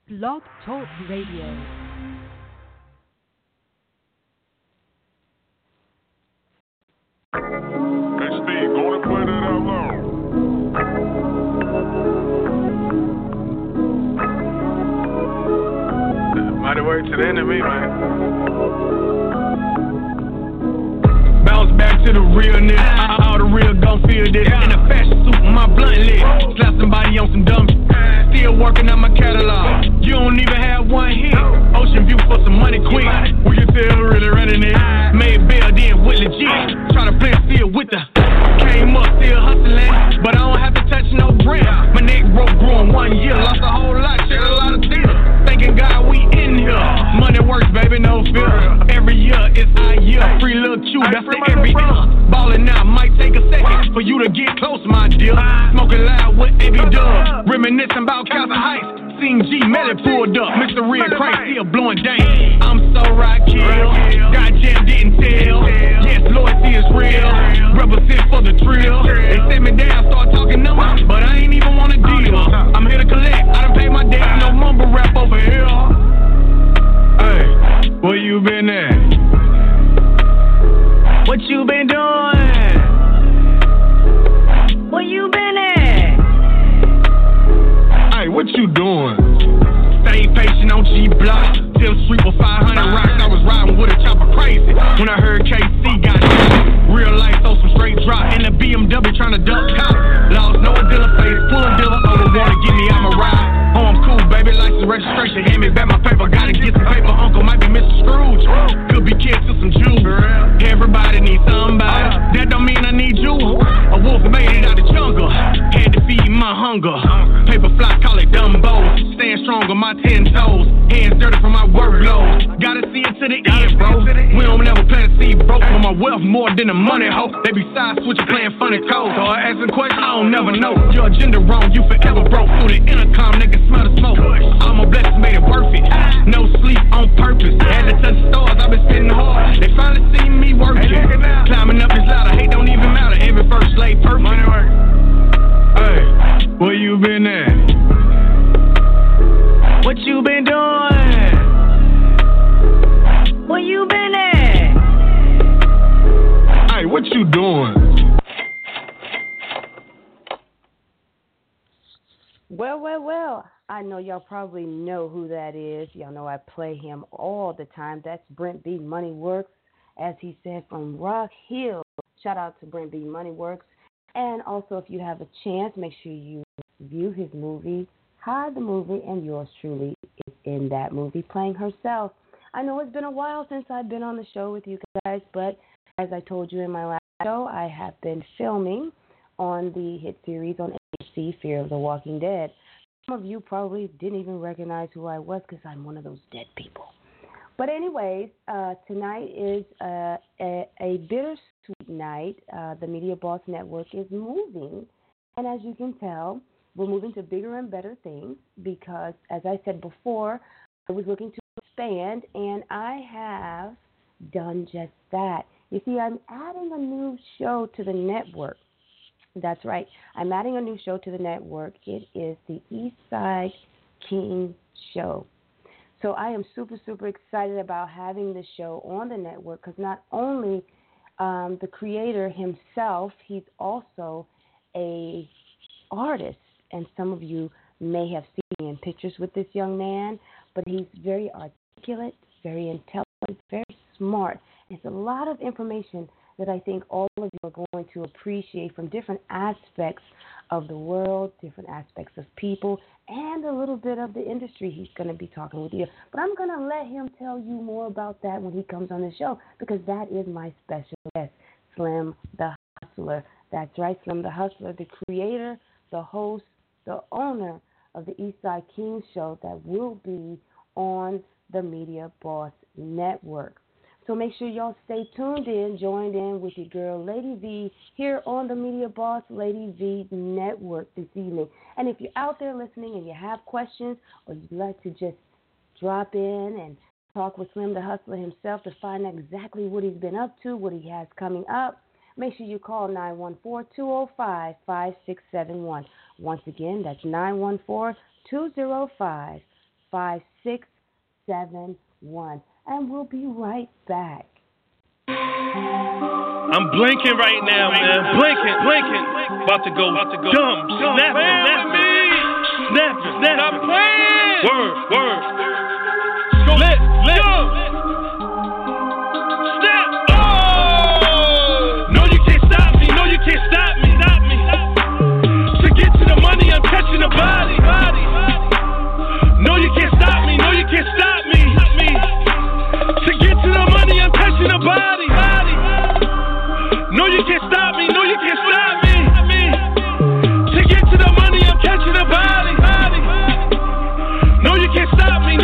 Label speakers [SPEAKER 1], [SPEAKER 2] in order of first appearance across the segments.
[SPEAKER 1] Blog Talk Radio.
[SPEAKER 2] Hey Steve, go and play that out loud. Mighty word to the enemy, man.
[SPEAKER 3] Bounce back to the realness. All the real gon' feel this. In a fashion suit with my blunt lit. Slap somebody on some dumb shit. Still working on my catalog. You don't even have one hit. Ocean view for some money quick. We can tell really running it. Made bail then with legit. Try to play still with the. Came up still hustling. But I don't have to touch no brand. My neck broke grew in 1 year. Lost a whole lot, shed a lot of tears. Thanking God we in here. Money works, baby, no fear. Every year it's our year. Free little Q, that's the every year. Ballin' now might take a second for you to get close, my dear. Smoking loud with AB Dub. Reminiscing about Castle Heights. Seen G Melly pulled up. Mr. Red Christ still blowing dang. I'm so right, kill. Got jammed, didn't tell. Yes, loyalty is real. Represent for the thrill. They sit me down, start talking numbers, but I ain't even wanna deal. I'm here to collect. I done paid my debt. No mumble rap over here. Hey, where you been at? What you been doing? Where you been at?
[SPEAKER 2] Hey, what you doing?
[SPEAKER 3] Stay patient on G-Block. Till street for 500 rocks. I was riding with a chopper crazy. When I heard KC got real life, so some straight drop. In the BMW trying to duck cop. Lost no dealer face, full of dealer. Oh, the water, get me out my ride. Oh, I'm cool, baby, license registration. Hand me back my paper, gotta get some paper. Uncle might be Mr. Scrooge. Could be kids to some Jews. Everybody needs somebody. That don't mean I need you. A wolf made it out the jungle. Had to feed my hunger. Paper fly, call it Dumbo. Stand strong on my 10 toes. Hands dirty from my workload. Gotta see it to the end, bro. We don't never plan to see broke. For my wealth more than the money, ho. They be side switching, playing funny codes. So I ask a question, I don't never know. Your agenda wrong, you forever broke. Through the intercom, niggas smell the smoke. All my blessings made it worth it. No sleep on purpose. Had to touch the stars, I've been spitting hard. They finally seen me working. Climbing up this ladder, hate don't even matter. Every first slave perfect. Hey, where you been at? What you been doing? Where you been at?
[SPEAKER 2] Hey, what you doing?
[SPEAKER 4] Well, I know y'all probably know who that is. Y'all know I play him all the time. That's Brent B. Moneyworks, as he said, from Rock Hill. Shout out to Brent B. Moneyworks. And also, if you have a chance, make sure you view his movie, Hide the Movie, and yours truly is in that movie playing herself. I know it's been a while since I've been on the show with you guys, but as I told you in my last show, I have been filming on the hit series on ABC, Fear of the Walking Dead. Some of you probably didn't even recognize who I was because I'm one of those dead people. But anyways, tonight is a bittersweet night. The Media Boss Network is moving, and as you can tell, we're moving to bigger and better things because, as I said before, I was looking to expand, and I have done just that. You see, I'm adding a new show to the network. That's right. I'm adding a new show to the network. It is the Eastside King Show. So I am super, super excited about having this show on the network because not only the creator himself, he's also a artist. And some of you may have seen me in pictures with this young man, but he's very articulate, very intelligent, very smart. It's a lot of information that I think all of you are going to appreciate from different aspects of the world, different aspects of people, and a little bit of the industry he's going to be talking with you. But I'm going to let him tell you more about that when he comes on the show because that is my special guest, Slim the Hustler. That's right, Slim the Hustler, the creator, the host, the owner of the Eastside King Show that will be on the Media Boss Network. So make sure y'all stay tuned in, joined in with your girl, Lady V, here on the Media Boss Lady V Network this evening. And if you're out there listening and you have questions or you'd like to just drop in and talk with Slim the Hustler himself to find out exactly what he's been up to, what he has coming up, make sure you call 914-205-5671. Once again, that's 914-205-5671. 5671. And we'll be right back.
[SPEAKER 3] I'm blinking right now, man. Blinking. About to go dumb. Snapping. Stop playing. Word. Lit. Snap. Oh. No, you can't stop me. To get to the money, I'm catching the body. No, you can't stop me. To get to the money, I'm catching the body. No, you can't stop me. To get to the money, I'm catching the body. No, you can't stop me.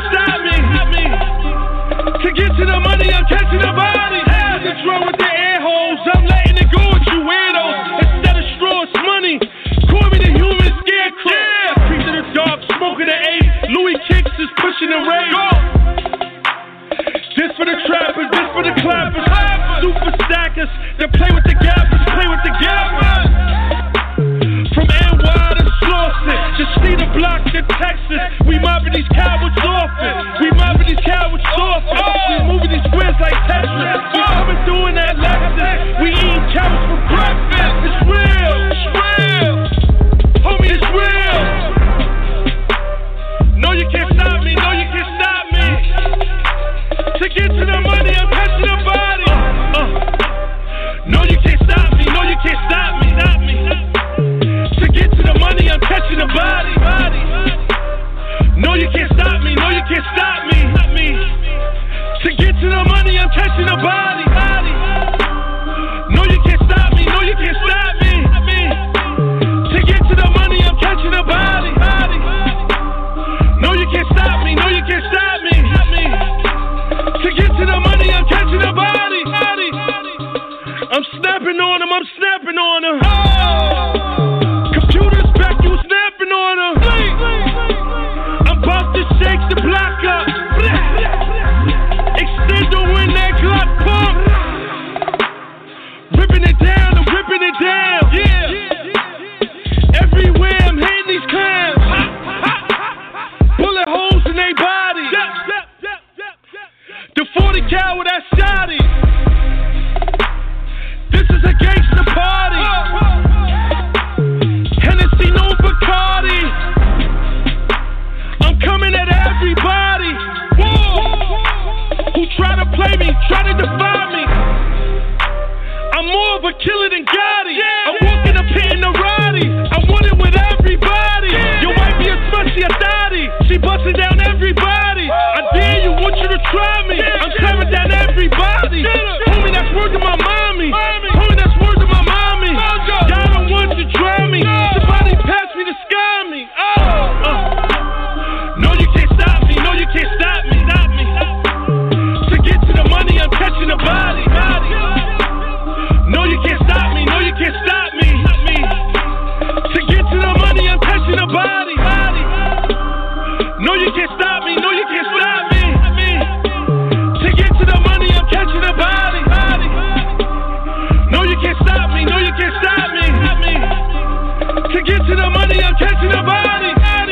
[SPEAKER 3] To get to the money, I'm catching the body. What's wrong with the air holes? I'm letting it go with you weirdos. Instead of straws, money. Call me the human scarecrow. Creep to the dark, smoking the 8. Louis Kicks is pushing the rage. This for the trappers, this for the clappers. Super stackers that play with the gappers. From NY to Slauson, just see the block to Texas. We mobbing these cowards often. We moving these squares like Tetris. We coming through in that Lexus. We eating cowards for breakfast. It's real. Homie, it's real. No, you can't stop me. To get to the money, I'm catching the body. No, you can't stop me. To get to the money, I'm catching the body. No, you can't stop me. To get to the money, I'm catching the body. No, you can't stop me. To get to the money, I'm catching the body. No, you can't stop me. To get to the money, I'm catching the body. I'm snapping on him. Computers back, you snapping on him. I'm about to shake the block up. Extend the win that Glock pump. Ripping it down. Yeah. Everywhere I'm hitting these clowns. Bullet holes in their body. The 40 cal with that shotty. This is a gangster party. Hennessy, no Bacardi. I'm coming at everybody. Who try to play me, try to defy me. I'm more of a killer than Gotti. I'm walking up hitting the Roddy. I want it with everybody. Yo, might be a smushy, a thotty. She busting down everybody. I dare you, want you to try me. I'm tearing down everybody. Homie, that's word to my mommy. Y'all don't want to try me. Somebody pass me the sky me. No, you can't stop me. To get to the money, I'm catching the body. No, you can't stop me. To get to the money, I'm catching the body. No, you can't stop me. To get to the money, I'm catching the body. No, you can't stop me. To get to the money, I'm catching the body.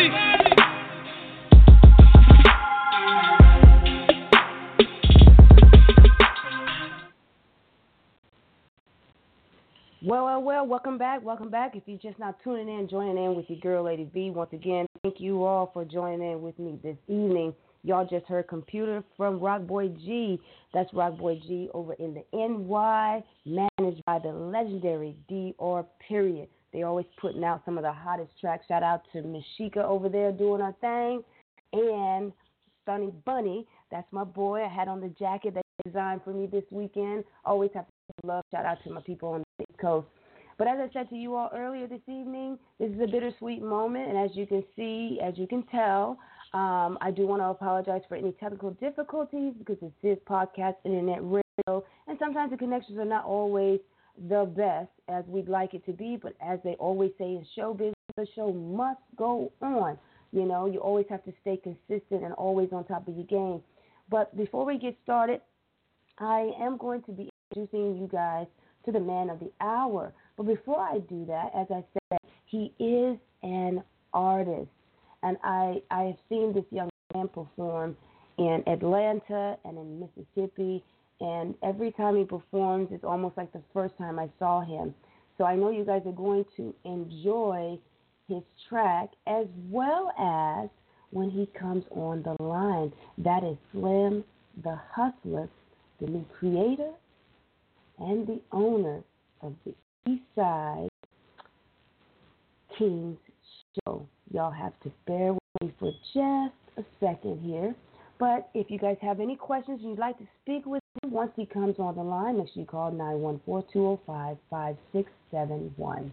[SPEAKER 4] Well, welcome back. If you're just not tuning in, joining in with your girl, Lady V. Once again, thank you all for joining in with me this evening. Y'all just heard Computer from Rockboy G. That's Rockboy G over in the NY, managed by the legendary DR Period. They always putting out some of the hottest tracks. Shout out to Mashika over there doing her thing. And Sunny Bunny, that's my boy. I had on the jacket that he designed for me this weekend. Always have to love. Shout out to my people on the East Coast. But as I said to you all earlier this evening, this is a bittersweet moment. And as you can tell, I do want to apologize for any technical difficulties because this is podcast, internet radio, and sometimes the connections are not always the best as we'd like it to be. But as they always say in show business, the show must go on. You know, you always have to stay consistent and always on top of your game. But before we get started, I am going to be introducing you guys to the man of the hour. But before I do that, as I said, he is an artist. And I have seen this young man perform in Atlanta and in Mississippi, and every time he performs, it's almost like the first time I saw him. So I know you guys are going to enjoy his track as well as when he comes on the line. That is Slim the Hustler, the new creator and the owner of the Eastside Kings Show. Y'all have to bear with me for just a second here. But if you guys have any questions you'd like to speak with him once he comes on the line, make sure you call 914-205-5671.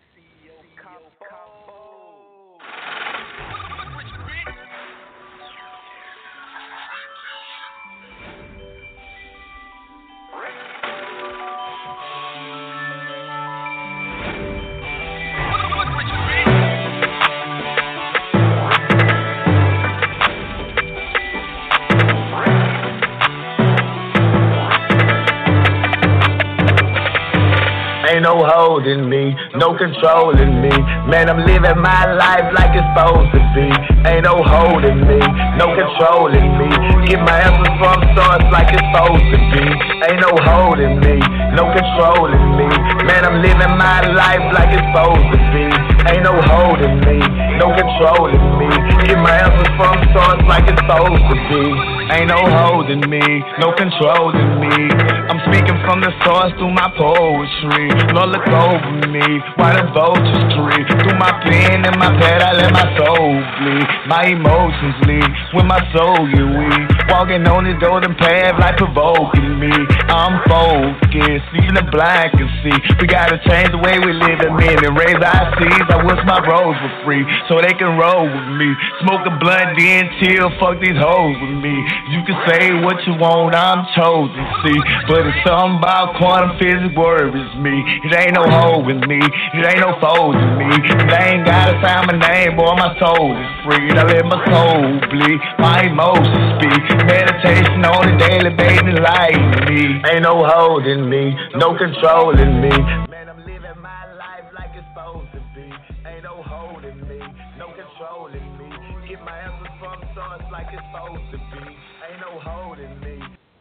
[SPEAKER 5] Ain't no holding me, no controlling me. Man, I'm living my life like it's supposed to be. Ain't no holding me, no controlling me. Get my answers from source like it's supposed to be. Ain't no holding me, no controlling me. Man, I'm living my life like it's supposed to be. Ain't no holding me, no controlling me. Get my answers from source like it's supposed to be. Ain't no holding me, no controlling me. I'm speaking from the source through my poetry. Lord, look over me, while the vultures streak. Through my pen and my pad, I let my soul bleed. My emotions lead, when my soul get weak. Walking on this golden path, like provoking me. I'm focused, even the blind can see. We gotta change the way we live in men and raise our seeds. I wish my bros were free, so they can roll with me. Smoke a blunt, then chill, fuck these hoes with me. You can say what you want, I'm chosen, see. But it's something about quantum physics worries me. It ain't no hole with me, it ain't no foes in me. They ain't gotta sign my name, boy, my soul is free. I let my soul bleed, my emotions speak. Meditation on a daily basis enlighten me. Ain't no holding me, no controlling me. Man, I'm living my life like it's supposed to be. Ain't no holding me, no controlling me. Get my answers from source like it's supposed to be. Ain't no holding me.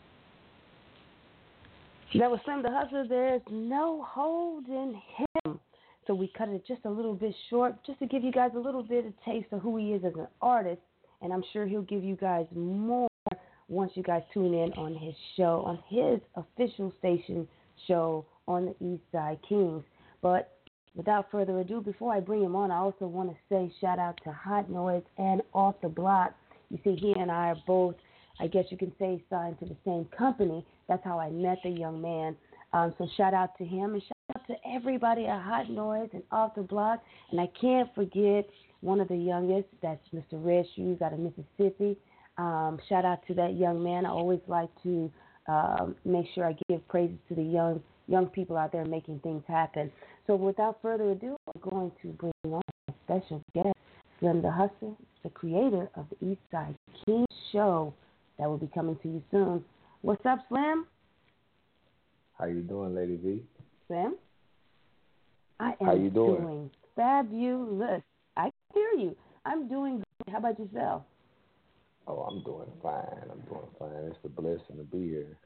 [SPEAKER 4] That was Slim the Hustler. There's no holding him. So we cut it just a little bit short, just to give you guys a little bit of taste of who he is as an artist. And I'm sure he'll give you guys more once you guys tune in on his show, on his official station show on the Eastside Kings. But without further ado, before I bring him on, I also want to say shout out to Hot Noise and Off the Block. You see, he and I are both, I guess you can say, signed to the same company. That's how I met the young man. So shout out to him and shout out to everybody at Hot Noise and Off the Block. And I can't forget one of the youngest, that's Mr. Red Shoes out of Mississippi. Shout out to that young man. I always like to make sure I give praises to the young people out there making things happen. So without further ado, I'm going to bring on a special guest, Slim the Hustler, the creator of the Eastside Kings Show that will be coming to you soon. What's up, Slim?
[SPEAKER 6] How you doing, Lady V?
[SPEAKER 4] Slim? I am
[SPEAKER 6] How you
[SPEAKER 4] doing fabulous. I can hear you. I'm doing good. How about yourself?
[SPEAKER 6] Oh, I'm doing fine. It's a blessing to be here.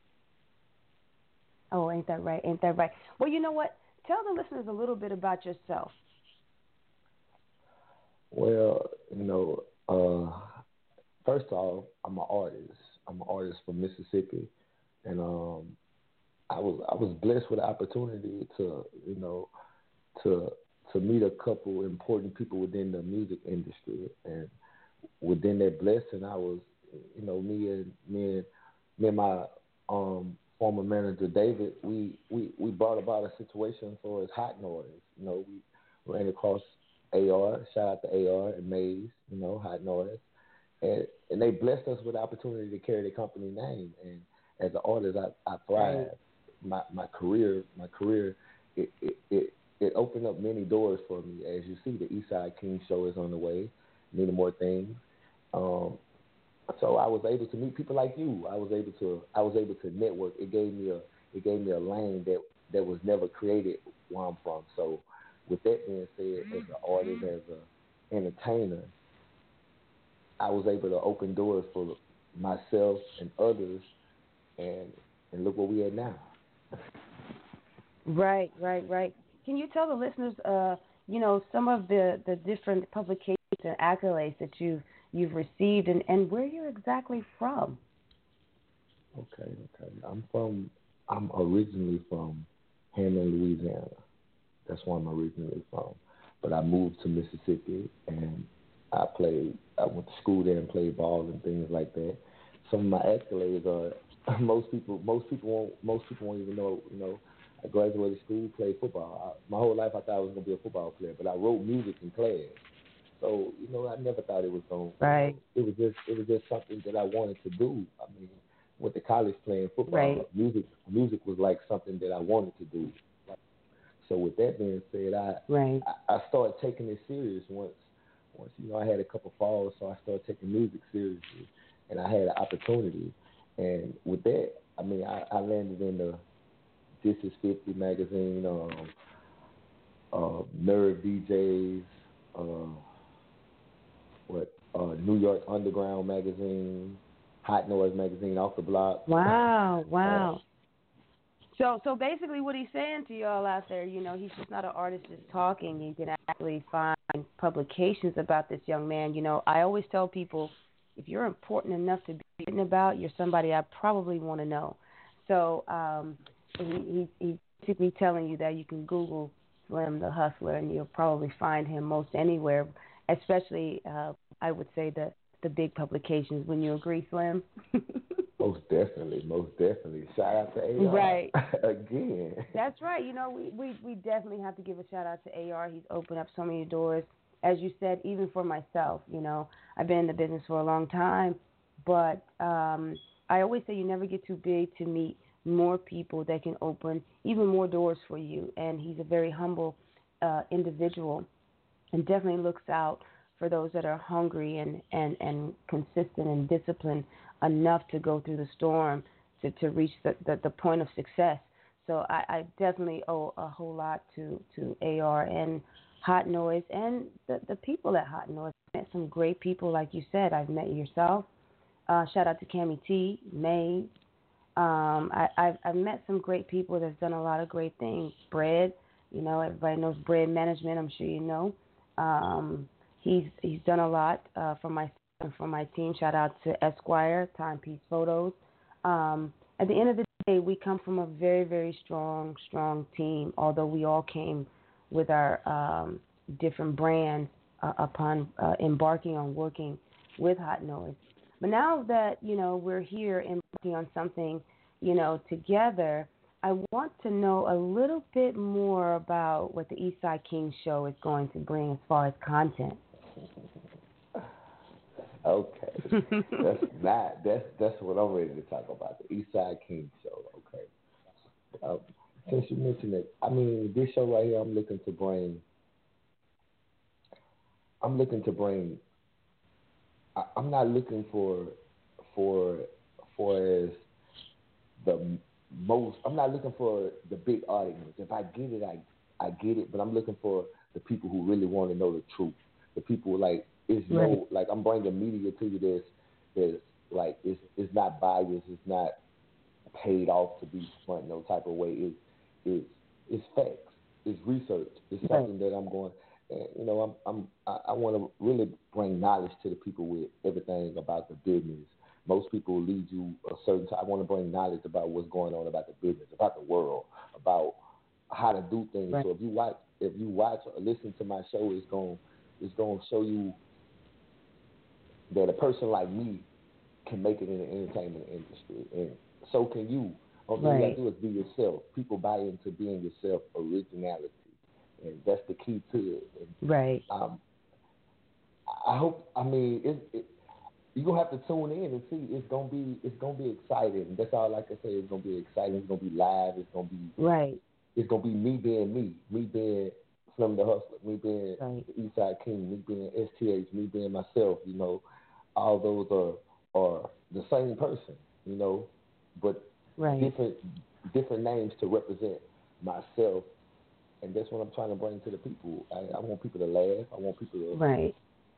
[SPEAKER 4] Oh, ain't that right? Well, you know what? Tell the listeners a little bit about yourself.
[SPEAKER 6] Well, first off, I'm an artist. I'm an artist from Mississippi, and I was blessed with the opportunity to meet a couple important people within the music industry, and within that blessing, I was, me and my former manager David, we brought about a situation for his Hot Noise. We ran across AR, shout out to AR and Maze, Hot Noise, and they blessed us with the opportunity to carry the company name. And as an artist, I thrived. My career, it opened up many doors for me. As you see, the Eastside King Show is on the way, many more things. So I was able to meet people like you. I was able to network. It gave me a lane that was never created where I'm from. So with that being said, as an artist, as an entertainer, I was able to open doors for myself and others, and look where we are now.
[SPEAKER 4] Right. Can you tell the listeners, some of the different publications and accolades that you've received, and where you're exactly from?
[SPEAKER 6] Okay. I'm originally from Hammond, Louisiana. That's where I'm originally from. But I moved to Mississippi, and I went to school there and played ball and things like that. Some of my accolades are most people won't even know. I graduated school, played football. My whole life I thought I was gonna be a football player, but I wrote music in class. So I never thought it was going.
[SPEAKER 4] Right.
[SPEAKER 6] It was just something that I wanted to do. I mean, went to college playing football.
[SPEAKER 4] Right.
[SPEAKER 6] Music was like something that I wanted to do. So with that being said, I started taking it serious once I had a couple falls, so I started taking music seriously, and I had an opportunity. And with that, I mean, I landed in the This Is 50 magazine, Nerve DJs, New York Underground magazine, Hot Noise magazine, Off the Block.
[SPEAKER 4] Wow. So basically what he's saying to y'all out there, he's just not an artist just talking. You can actually find publications about this young man. I always tell people, if you're important enough to be written about, you're somebody I probably want to know. So he's basically telling you that you can Google Slim the Hustler, and you'll probably find him most anywhere, especially, I would say, the big publications. Wouldn't you agree, Slim?
[SPEAKER 6] Most definitely. Shout out to AR.
[SPEAKER 4] Right.
[SPEAKER 6] Again.
[SPEAKER 4] That's right. We definitely have to give a shout out to AR. He's opened up so many doors. As you said, even for myself, I've been in the business for a long time, but I always say you never get too big to meet more people that can open even more doors for you. And he's a very humble individual, and definitely looks out for those that are hungry and consistent and disciplined enough to go through the storm to reach the point of success. So I definitely owe a whole lot to AR and Hot Noise and the people at Hot Noise. I met some great people, like you said. I've met yourself. Shout out to Cammie T, May. I've met some great people that's done a lot of great things. Bread, everybody knows Bread Management. I'm sure you know. He's done a lot for my team. Shout out to Esquire, Timepiece Photos. At the end of the day, we come from a very, very strong team, although we all came with our different brands upon embarking on working with Hot Noise. But now that, we're here embarking on something, together, I want to know a little bit more about what the Eastside King Show is going to bring as far as content.
[SPEAKER 6] Okay, that's what I'm ready to talk about, the Eastside King Show. Okay, since you mentioned it, I mean, this show right here, I'm looking to bring. I'm not looking for as the most. I'm not looking for the big audience. If I get it, I get it. But I'm looking for the people who really want to know the truth. The people I'm bringing media to you that's like it's not biased, it's not paid off to be smart, no type of way. It's facts, it's research, it's something that I'm going. I want to really bring knowledge to the people with everything about the business. Most people lead you a certain time. I want to bring knowledge about what's going on about the business, about the world, about how to do things.
[SPEAKER 4] Right.
[SPEAKER 6] So if you watch or listen to my show, it's going to show you that a person like me can make it in the entertainment industry, and so can you. All you got to do is be yourself. People buy into being yourself, originality, and that's the key to it. And,
[SPEAKER 4] right.
[SPEAKER 6] I hope. I mean, you're gonna have to tune in and see. It's gonna be exciting. That's all I can say. It's gonna be exciting. It's gonna be live. It's gonna be
[SPEAKER 4] right.
[SPEAKER 6] It's gonna be me being Slim the Hustler, me being the Eastside King, me being STH, me being myself. All those are the same person. But different names to represent myself, and that's what I'm trying to bring to the people. I want people to laugh. I want people to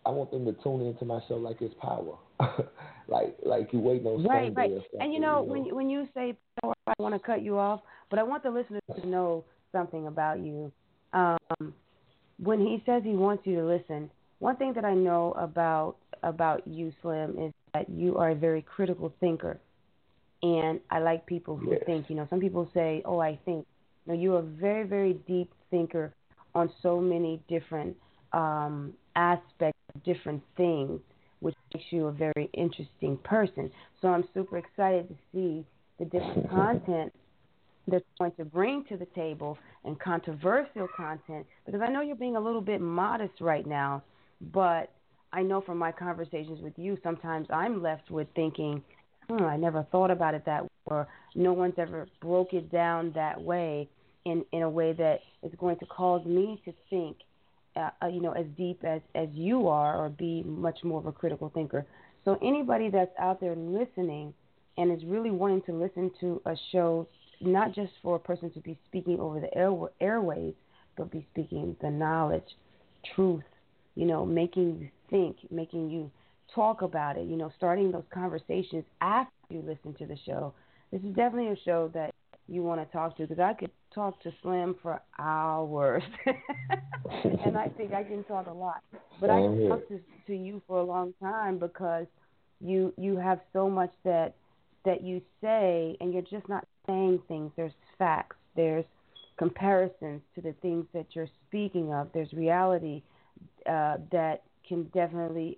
[SPEAKER 6] I want them to tune into my show like it's power, like you waiting on
[SPEAKER 4] Right.
[SPEAKER 6] Sunday or something.
[SPEAKER 4] And when you say power, I want to cut you off, but I want the listeners to know something about you. When he says he wants you to listen, one thing that I know about you, Slim, is that you are a very critical thinker, and I like people who think. Some people say, "Oh, I think." No, you're a very, very deep thinker on so many different aspects of different things, which makes you a very interesting person. So I'm super excited to see the different content that you're going to bring to the table, and controversial content, because I know you're being a little bit modest right now, but I know from my conversations with you, sometimes I'm left with thinking, I never thought about it that way, or no one's ever broke it down that way in a way that is going to cause me to think, as deep as you are, or be much more of a critical thinker. So anybody that's out there listening and is really wanting to listen to a show, not just for a person to be speaking over the airwaves, but be speaking the knowledge, truth, making you think, making you talk about it, starting those conversations after you listen to the show. This is definitely a show that you want to talk to, because I could talk to Slim for hours, and I think I can talk a lot. But I can talk to you for a long time, because you have so much that you say, and you're just not saying things. There's facts. There's comparisons to the things that you're speaking of. There's reality that can definitely,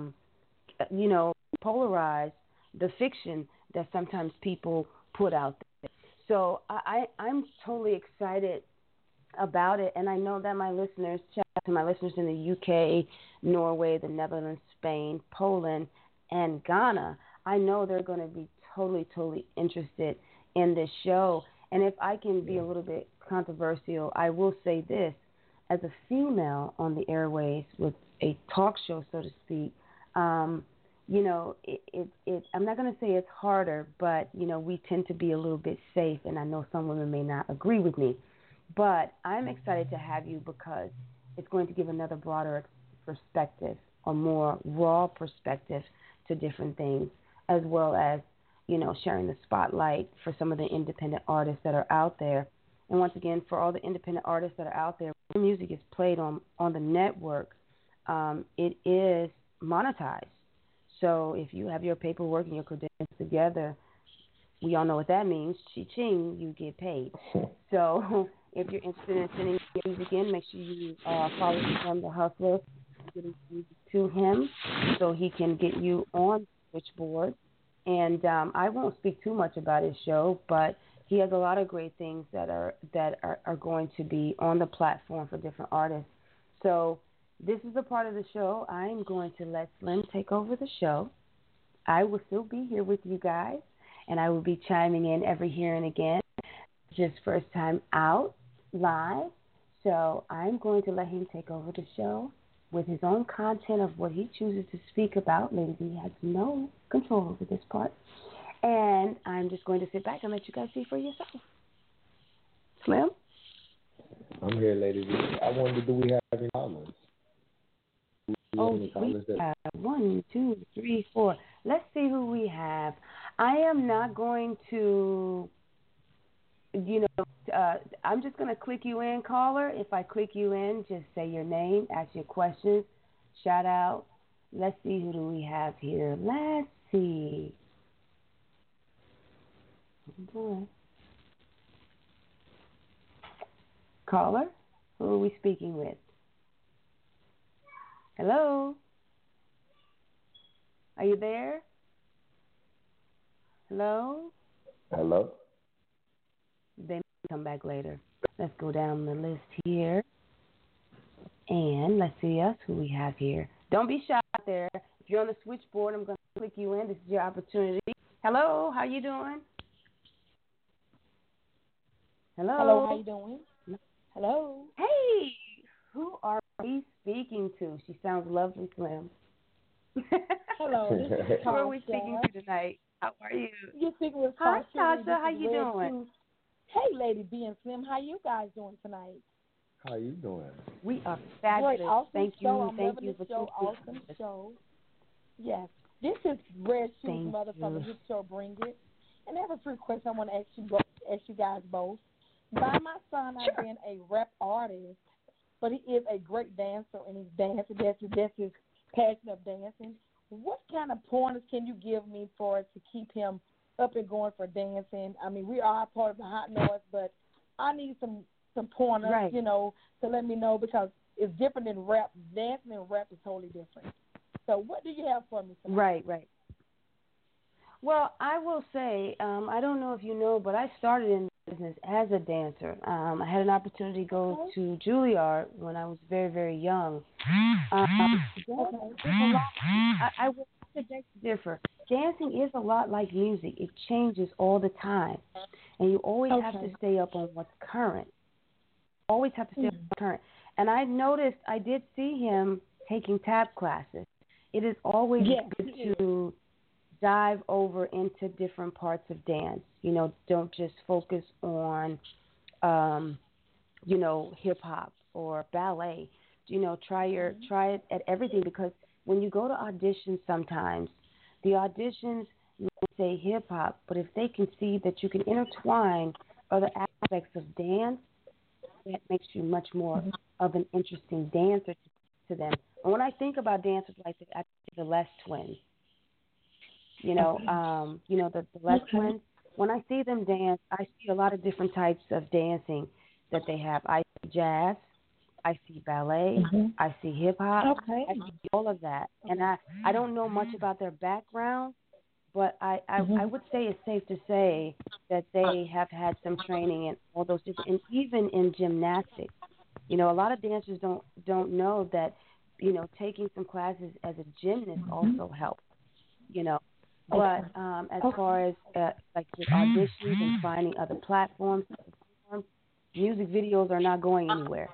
[SPEAKER 4] polarize the fiction that sometimes people put out there. So I'm totally excited about it, and I know that my listeners, shout out to my listeners in the UK, Norway, the Netherlands, Spain, Poland, and Ghana, I know they're going to be totally, totally interested in this show. And if I can be a little bit controversial, I will say this. As a female on the airways with a talk show, so to speak, I'm not going to say it's harder, but, we tend to be a little bit safe, and I know some women may not agree with me. But I'm excited to have you, because it's going to give another broader perspective, a more raw perspective to different things, as well as, sharing the spotlight for some of the independent artists that are out there. And once again, for all the independent artists that are out there, when music is played on the network, it is monetized. So if you have your paperwork and your credentials together, we all know what that means. Cha-ching, you get paid. So if you're interested in sending your music in, make sure you follow him, the Hustler, getting music to him so he can get you on the switchboard. And I won't speak too much about his show, but he has a lot of great things that are going to be on the platform for different artists. So this is a part of the show. I'm going to let Slim take over the show. I will still be here with you guys, and I will be chiming in every here and again. Just first time out live. So I'm going to let him take over the show with his own content of what he chooses to speak about. Lady B has no control over this part. And I'm just going to sit back and let you guys see for yourself. Slim?
[SPEAKER 6] I'm here, Lady B. I wonder, do we have any callers?
[SPEAKER 4] We have 1, 2, 3, 4. Let's see who we have. I am not going to, I'm just going to click you in, caller. If I click you in, just say your name, ask your questions, shout out. Let's see, who do we have here? Let's see. Boy. Caller, who are we speaking with? Hello? Are you there? Hello?
[SPEAKER 6] Hello?
[SPEAKER 4] They may come back later. Let's go down the list here. And let's see us, who we have here. Don't be shy out there. If you're on the switchboard, I'm going to click you in. This is your opportunity. Hello, how you doing? Hello.
[SPEAKER 7] Hello, how you doing? Hello.
[SPEAKER 4] Hey, who are we speaking to? She sounds lovely, Slim.
[SPEAKER 7] Hello, this is Tasha.
[SPEAKER 4] Who are we speaking to tonight? How are you?
[SPEAKER 7] You're speaking with
[SPEAKER 4] Hi,
[SPEAKER 7] Tasha.
[SPEAKER 4] Tasha. How you doing?
[SPEAKER 7] Hey, Lady B and Slim. How you guys doing tonight?
[SPEAKER 6] How you doing?
[SPEAKER 4] We are
[SPEAKER 7] Great,
[SPEAKER 4] fabulous.
[SPEAKER 7] awesome
[SPEAKER 4] Thank
[SPEAKER 7] show.
[SPEAKER 4] you.
[SPEAKER 7] I'm
[SPEAKER 4] Thank
[SPEAKER 7] loving
[SPEAKER 4] you
[SPEAKER 7] the
[SPEAKER 4] for
[SPEAKER 7] show.
[SPEAKER 4] tuning
[SPEAKER 7] Awesome
[SPEAKER 4] in.
[SPEAKER 7] show. Yes. This is Red Shoes
[SPEAKER 4] Thank
[SPEAKER 7] Mother from the
[SPEAKER 4] you.
[SPEAKER 7] Hit Show Bring It. And I have a few questions I want to ask you guys both. By my son, I've been a rap artist, but he is a great dancer, and he's dancing. That's his passion of dancing. What kind of pointers can you give me for to keep him up and going for dancing? I mean, we are part of the Hot Noise, but I need some pointers,
[SPEAKER 4] Right.
[SPEAKER 7] to let me know, because it's different than rap. Dancing and rap is totally different. So what do you have for me tonight?
[SPEAKER 4] Right. Well, I will say, I don't know if you know, but I started in business as a dancer. I had an opportunity to go to Juilliard when I was very, very young. Dancing is a lot. I will beg to differ. Dancing is a lot like music. It changes all the time, and you always have to stay up on what's current. Always have to stay up on what's current. And I noticed I did see him taking tap classes. It is always good to dive over into different parts of dance. Don't just focus on, hip hop or ballet. Try it at everything, because when you go to auditions, sometimes the auditions may say hip hop, but if they can see that you can intertwine other aspects of dance, that makes you much more of an interesting dancer to them. And when I think about dancers like this, I think the Les Twins. The Les Twins. When I see them dance, I see a lot of different types of dancing that they have. I see jazz, I see ballet, I see hip hop, I see all of that. And I don't know much about their background, but I would say it's safe to say that they have had some training in all those different, and even in gymnastics. A lot of dancers don't know that, taking some classes as a gymnast also helps. But as far as like with auditions and finding other platforms to perform, music videos are not going anywhere.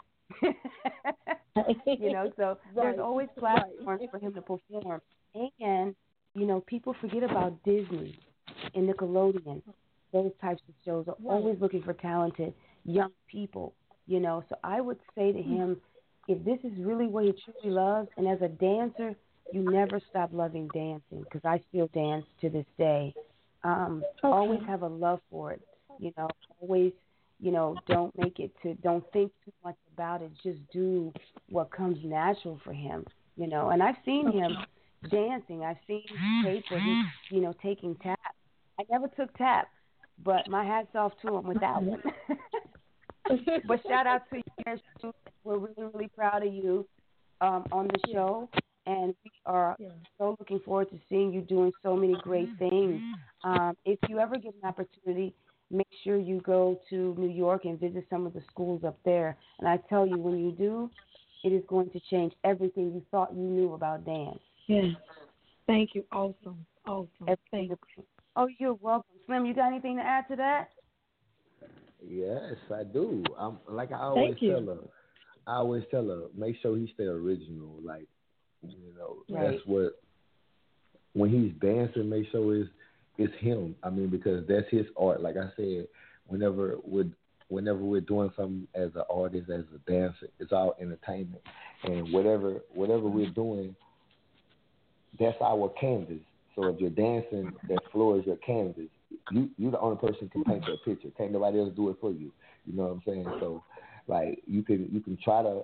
[SPEAKER 4] So there's always platforms for him to perform. And, people forget about Disney and Nickelodeon. Those types of shows are always looking for talented young people, So I would say to him, if this is really what he truly loves, and as a dancer, you never stop loving dancing, because I still dance to this day. Always have a love for it. Always, don't think too much about it. Just do what comes natural for him, And I've seen him dancing. I've seen tape where he's, taking tap. I never took tap, but my hat's off to him with that one. But shout out to you. We're really, really proud of you on the show. And we are so looking forward to seeing you doing so many great things. If you ever get an opportunity, make sure you go to New York and visit some of the schools up there. And I tell you, when you do, it is going to change everything you thought you knew about dance.
[SPEAKER 7] Yes. Thank you. Awesome. Thank you.
[SPEAKER 4] Oh, you're welcome. Slim, you got anything to add to that?
[SPEAKER 6] Yes, I do. I always tell her, make sure he stay original. Like, that's what, when he's dancing, make sure it's him. I mean, because that's his art. Like I said, whenever we're doing something as an artist, as a dancer, it's all entertainment. And whatever we're doing, that's our canvas. So if you're dancing, that floor is your canvas. You're the only person who can paint that picture. Can't nobody else do it for you. You know what I'm saying? So, like, you can try to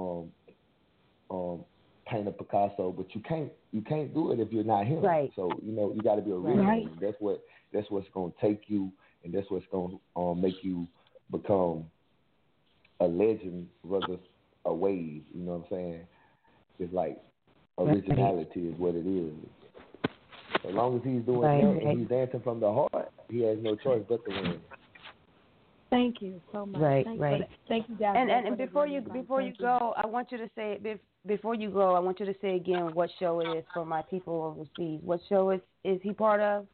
[SPEAKER 6] paint a Picasso, but you can't do it if you're not him.
[SPEAKER 4] Right.
[SPEAKER 6] So you got to be original.
[SPEAKER 4] Right.
[SPEAKER 6] And that's what's going to take you, and that's what's going to make you become a legend versus a wave. You know what I'm saying? It's like originality is what it is. As long as he's doing him and he's dancing from the heart, he has no choice but to win.
[SPEAKER 7] Thank you so much.
[SPEAKER 4] Right.
[SPEAKER 7] Thank you guys.
[SPEAKER 4] And before you go, I want you to say again what show it is for my people overseas. What show is he part of?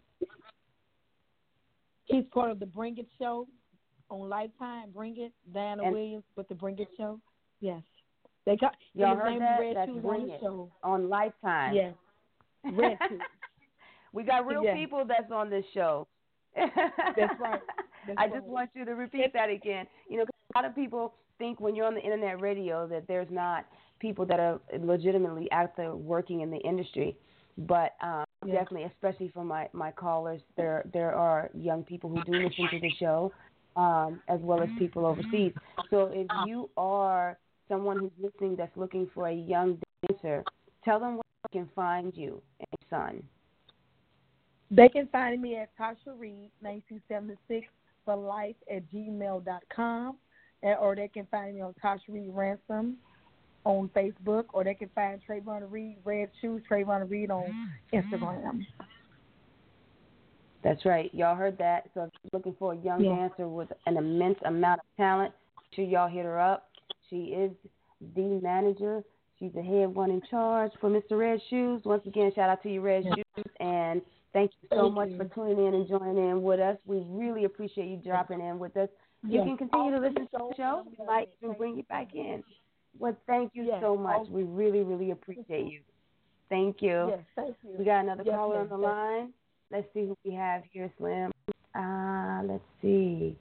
[SPEAKER 7] He's part of the Bring It show on Lifetime. Bring It, Diana Williams with the Bring It show. Yes, they got.
[SPEAKER 4] Y'all heard that?
[SPEAKER 7] Red
[SPEAKER 4] That's
[SPEAKER 7] Shoes
[SPEAKER 4] Bring
[SPEAKER 7] on the
[SPEAKER 4] It
[SPEAKER 7] show.
[SPEAKER 4] on Lifetime.
[SPEAKER 7] Yes, Red Shoes.
[SPEAKER 4] We got real people that's on this show.
[SPEAKER 7] That's right.
[SPEAKER 4] I just want you to repeat that again. 'Cause a lot of people think when you're on the internet radio that there's not people that are legitimately out there working in the industry. But definitely, especially for my callers, there are young people who do listen to the show, as well as people overseas. So if you are someone who's listening that's looking for a young dancer, tell them where they can find you and your son.
[SPEAKER 7] They can find me at Tasha Reed, 1976 for life at gmail.com, or they can find me on Tasha Reed Ransom on Facebook, or they can find Trayvon Reed, Red Shoes, Trayvon Reed on Instagram.
[SPEAKER 4] That's right. Y'all heard that. So if you're looking for a young dancer with an immense amount of talent, make sure y'all hit her up. She is the manager. She's the head one in charge for Mr. Red Shoes. Once again, shout out to you, Red Shoes, and thank you so much for tuning in and joining in with us. We really appreciate you dropping in with us. You can continue to listen to the show. We might even bring you back in. Well, thank you so much. We really, really appreciate you. Thank you.
[SPEAKER 7] Yes, thank you.
[SPEAKER 4] We got another caller on the line. Let's see who we have here, Slim. Let's see.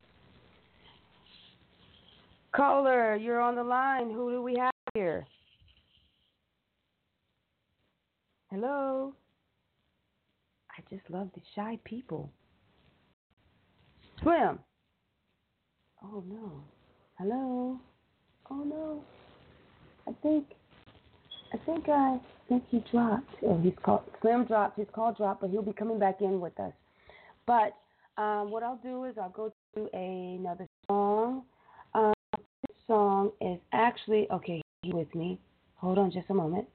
[SPEAKER 4] Caller, you're on the line. Who do we have here? Hello? I just love the shy people. Slim. Oh, no. Hello? Oh, no. I think he dropped. Oh, Slim dropped. His call dropped, but he'll be coming back in with us. But what I'll do is I'll go to another song. This song is actually, okay, he's with me. Hold on just a moment.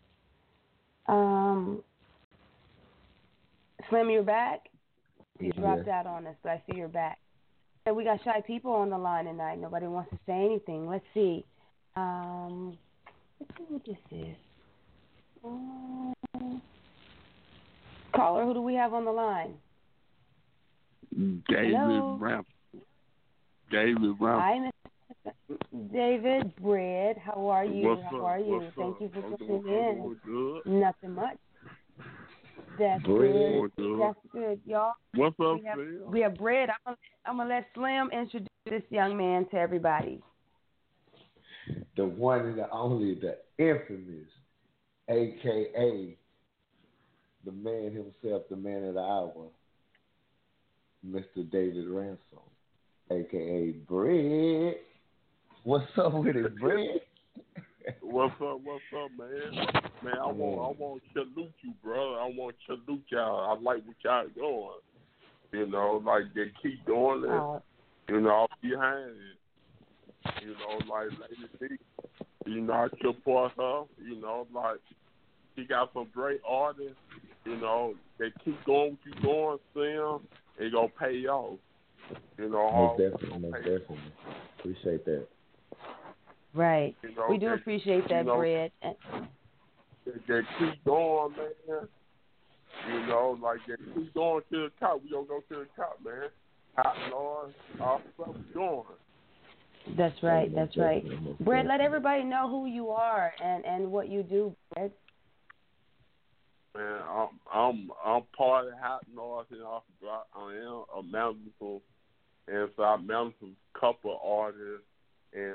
[SPEAKER 4] Slim, you're back? You dropped out on us, but I see you're back. So we got shy people on the line tonight. Nobody wants to say anything. Let's see. Let's see what this is. Caller, who do we have on the line?
[SPEAKER 8] David Ramp.
[SPEAKER 4] Hi, Mr. David Bread. How are you?
[SPEAKER 8] What's
[SPEAKER 4] How
[SPEAKER 8] up?
[SPEAKER 4] are you?
[SPEAKER 8] What's
[SPEAKER 4] Thank
[SPEAKER 8] up?
[SPEAKER 4] you for
[SPEAKER 8] I'm
[SPEAKER 4] tuning
[SPEAKER 8] doing
[SPEAKER 4] in.
[SPEAKER 8] good.
[SPEAKER 4] Nothing much. That's
[SPEAKER 8] Bread.
[SPEAKER 4] good. That's good, y'all.
[SPEAKER 8] What's up,
[SPEAKER 4] we
[SPEAKER 8] Phil?
[SPEAKER 4] have Bread. I'm gonna let Slim introduce this young man to everybody.
[SPEAKER 6] The one and the only, the infamous, a.k.a. the man himself, the man of the hour, Mr. David Ransom, a.k.a. Bread. What's up with it, Bread?
[SPEAKER 8] What's up, man? Man, I want to salute you, brother. I want to salute y'all. I like what y'all doing. You know, like they keep doing it. You know, I'll be behind it. You know, like Lady D, you know, I support her. You know, like she got some great artists. You know, they keep going what you doing, Sam. It gonna pay off. You know,
[SPEAKER 6] most definitely. Appreciate that.
[SPEAKER 4] Right.
[SPEAKER 8] You know,
[SPEAKER 4] we do appreciate that, Bread.
[SPEAKER 8] They keep going, man. You know, like they keep going to the top. We gonna go to the top, man. Hot Lord, all stuff going.
[SPEAKER 4] That's right. That's right. Brett, let everybody know who you are and what you do, Brett.
[SPEAKER 8] Man, I'm part of Hot North, and I am a member, and so I member some couple artists, and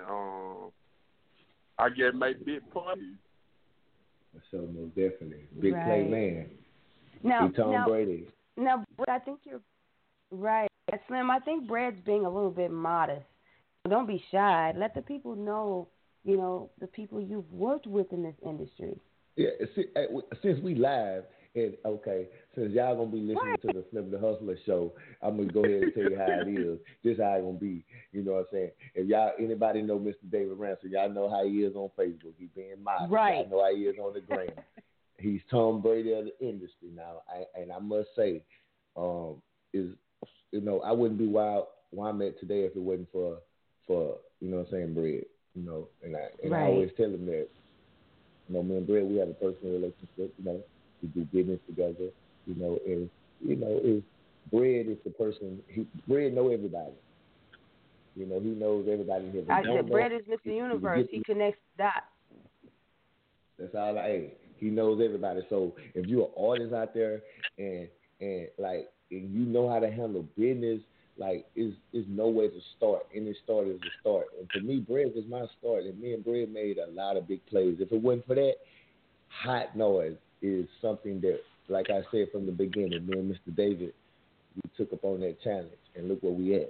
[SPEAKER 8] I get made big plays.
[SPEAKER 6] So most definitely, big play man.
[SPEAKER 4] Now,
[SPEAKER 6] Tom Brady.
[SPEAKER 4] Now, I think you're right, Slim. I think Brad's being a little bit modest. Don't be shy. Let the people know, you know, the people you've worked with in this industry.
[SPEAKER 6] Yeah, since we live, and since y'all gonna be listening to the Slim the Hustler show, I'm gonna go ahead and tell you how it is. This is how it's gonna be. You know what I'm saying? If anybody know Mr. David Ransom, y'all know how he is on Facebook. He being modest.
[SPEAKER 4] Right.
[SPEAKER 6] Y'all know how he is on the gram. He's Tom Brady of the industry now, and I must say, I wouldn't be where I'm at today if it wasn't for you know what I'm saying, Bread. You know, and I always tell him that. You know, me and Bread, we have a personal relationship. You know, we do business together. You know, and if Bread is the person, Bread know everybody. You know, he knows everybody here.
[SPEAKER 4] I said Bread is Mr. Universe. He connects the dots.
[SPEAKER 6] That's all he knows everybody. So if you're an artist out there and you know how to handle business, Like, is nowhere to start. Any start is a start. And for me, Bread was my start, and me and Bread made a lot of big plays. If it wasn't for that, Hot Noise is something that, like I said from the beginning, me and Mr. David, we took up on that challenge, and look where we at.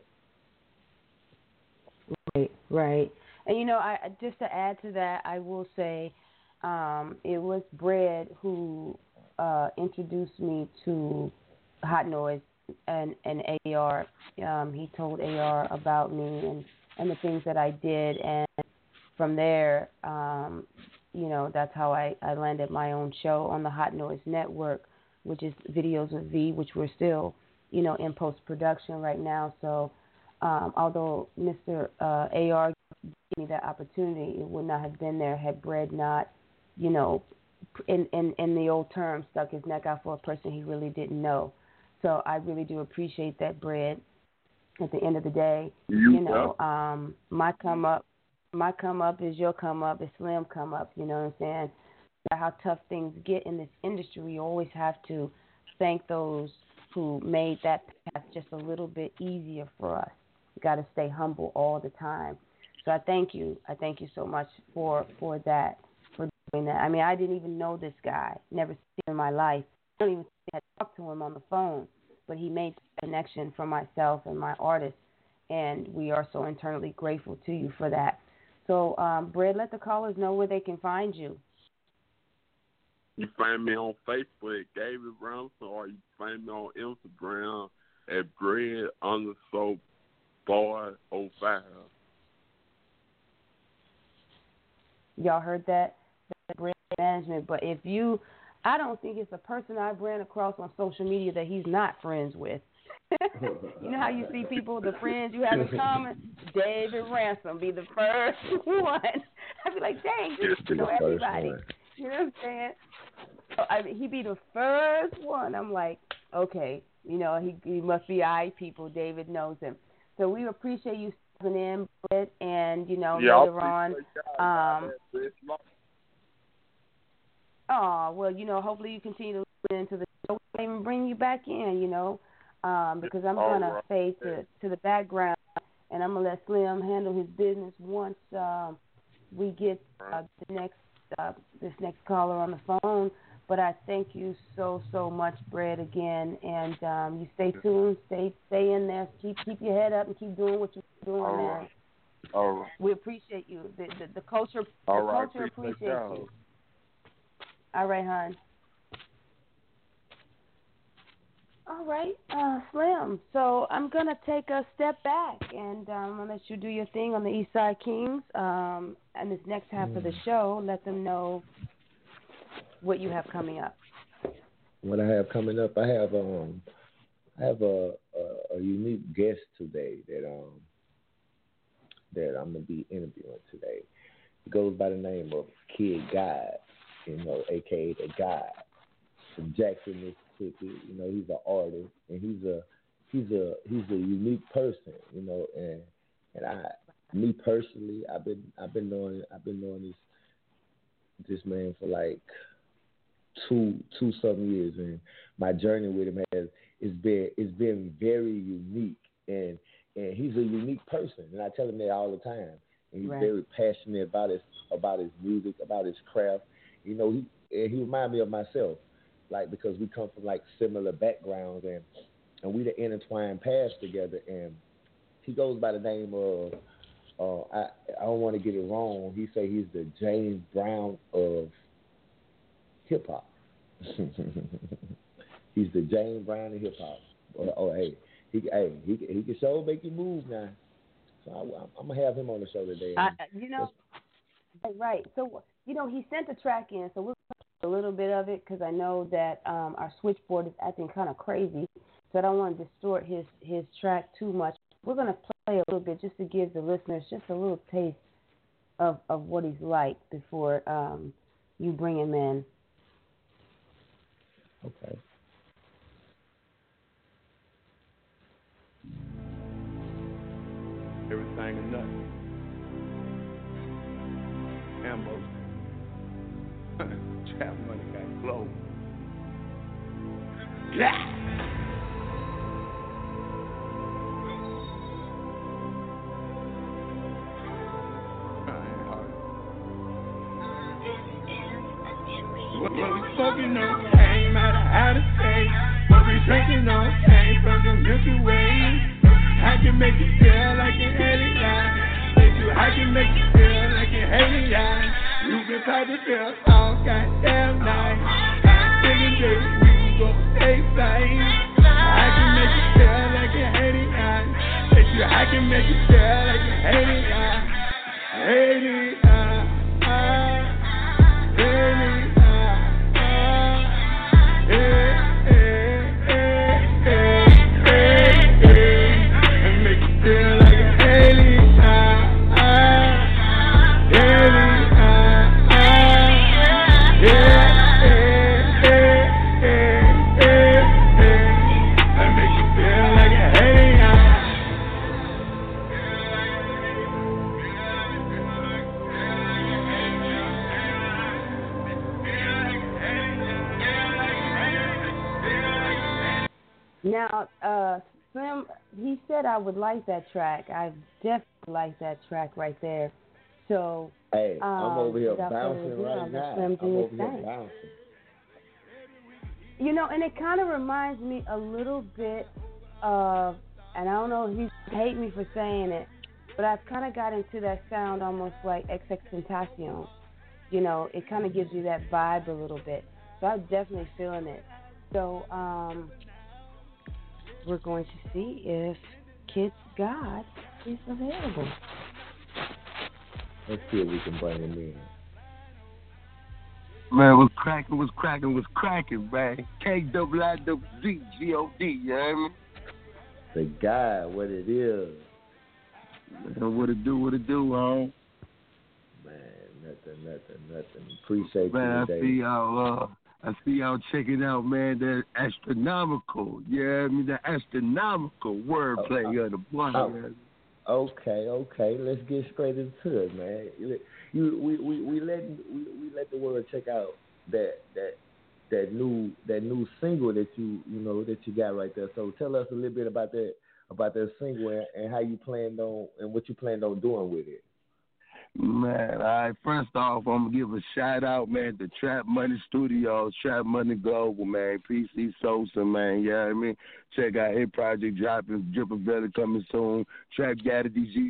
[SPEAKER 4] Right. And, you know, I just to add to that, I will say it was Bread who introduced me to Hot Noise and AR. He told AR about me and the things that I did, and from there, you know, that's how I landed my own show on the Hot Noise Network, which is Videos with V, which we're still, you know, in post-production right now. So although Mr. AR gave me that opportunity, it would not have been there had Bread not, you know, in the old term, stuck his neck out for a person he really didn't know. So I really do appreciate that, Bread. At the end of the day, you know, my come up is your come up, is Slim come up. You know what I'm saying? How tough things get in this industry, we always have to thank those who made that path just a little bit easier for us. We got to stay humble all the time. So I thank you. I thank you so much for that, for doing that. I mean, I didn't even know this guy, never seen him in my life. I don't even think I talked to him on the phone, but he made the connection for myself and my artists, and we are so internally grateful to you for that. So, Bread, let the callers know where they can find you.
[SPEAKER 8] You find me on Facebook at David Ramsey, or you find me on Instagram at Bread_boy05.
[SPEAKER 4] Y'all heard that? That's Bread Management. But if you, I don't think it's a person I've ran across on social media that he's not friends with. You know how you see people, the friends you have in common? David Ransom be the first one. I'd be like, dang, just know everybody. You know what I'm saying? So, he'd be the first one. I'm like, okay, you know, he must be eye people. David knows him. So we appreciate you stepping in, Brett, and, you know, later on. Well, you know, hopefully you continue to listen into the show and bring you back in, you know, because I'm going to fade to the background, and I'm going to let Slim handle his business once we get this next caller on the phone. But I thank you so much, Brad, again, and you stay tuned, stay in there, keep your head up, and keep doing what you're doing, man.
[SPEAKER 8] All right.
[SPEAKER 4] We appreciate you. The culture, appreciates you. All right, hon. All right, Slim. So I'm gonna take a step back, and I'm gonna let you do your thing on the Eastside Kings. And this next half of the show, let them know what you have coming up.
[SPEAKER 6] What I have coming up, I have a unique guest today that I'm gonna be interviewing today. He goes by the name of Kid God, you know, aka the God, from Jackson, Mississippi. You know, he's an artist, and he's a unique person, you know, and me personally, I've been knowing this man for like two some years, and my journey with him has been very unique, and he's a unique person, and I tell him that all the time. And he's very passionate about his music, about his craft. You know, he reminds me of myself, like, because we come from like similar backgrounds, and we the intertwined paths together. And he goes by the name of I don't want to get it wrong. He say he's the James Brown of hip hop. He's the James Brown of hip hop. He can sure make you move now. So I'm gonna have him on the show today.
[SPEAKER 4] You know, right. So you know, he sent the track in, so we'll play a little bit of it because I know that our switchboard is acting kind of crazy. So I don't want to distort his track too much. We're gonna play a little bit just to give the listeners just a little taste of what he's like before you bring him in.
[SPEAKER 6] Okay.
[SPEAKER 3] Everything a nut. Ambo. Trap money got clothes. Yeah. from the Milky Way. I can make you feel like an alien. I can make you feel like an alien. You can probably feel all goddamn night. I'm thinking that we gon' stay sane. I can make you feel like an alien. I can make you feel like an alien. Alien.
[SPEAKER 4] Now, Slim, he said I would like that track. I definitely like that track right there. So,
[SPEAKER 6] hey, I'm over here bouncing
[SPEAKER 4] right
[SPEAKER 6] now.
[SPEAKER 4] I'm over here bouncing. You know, and it kind of reminds me a little bit of, and I don't know if you hate me for saying it, but I've kind of got into that sound almost like XXXTentacion. You know, it kind of gives you that vibe a little bit. So I'm definitely feeling it. So, we're going to see if Kids God is available.
[SPEAKER 6] Let's see if we can bring him in.
[SPEAKER 9] Man, what's cracking, man. K-double-I-double-Z-G-O-D, you hear me?
[SPEAKER 6] The guy, what it is.
[SPEAKER 9] Man, what it do, home?
[SPEAKER 6] Man, nothing. Appreciate
[SPEAKER 9] man,
[SPEAKER 6] you today.
[SPEAKER 9] I see y'all checking out, man, that astronomical, the astronomical wordplay of the boy.
[SPEAKER 6] Okay. Let's get straight into it, man. We let the world check out that new single that you got right there. So tell us a little bit about that single and how you planned on and what you planned on doing with it.
[SPEAKER 9] Man, all right, first off, I'm going to give a shout-out, man, to Trap Money Studios, Trap Money Global, man, PC Sosa, man, you know what I mean? Check out his project dropping, Dripper Valley coming soon, Trap Galaxy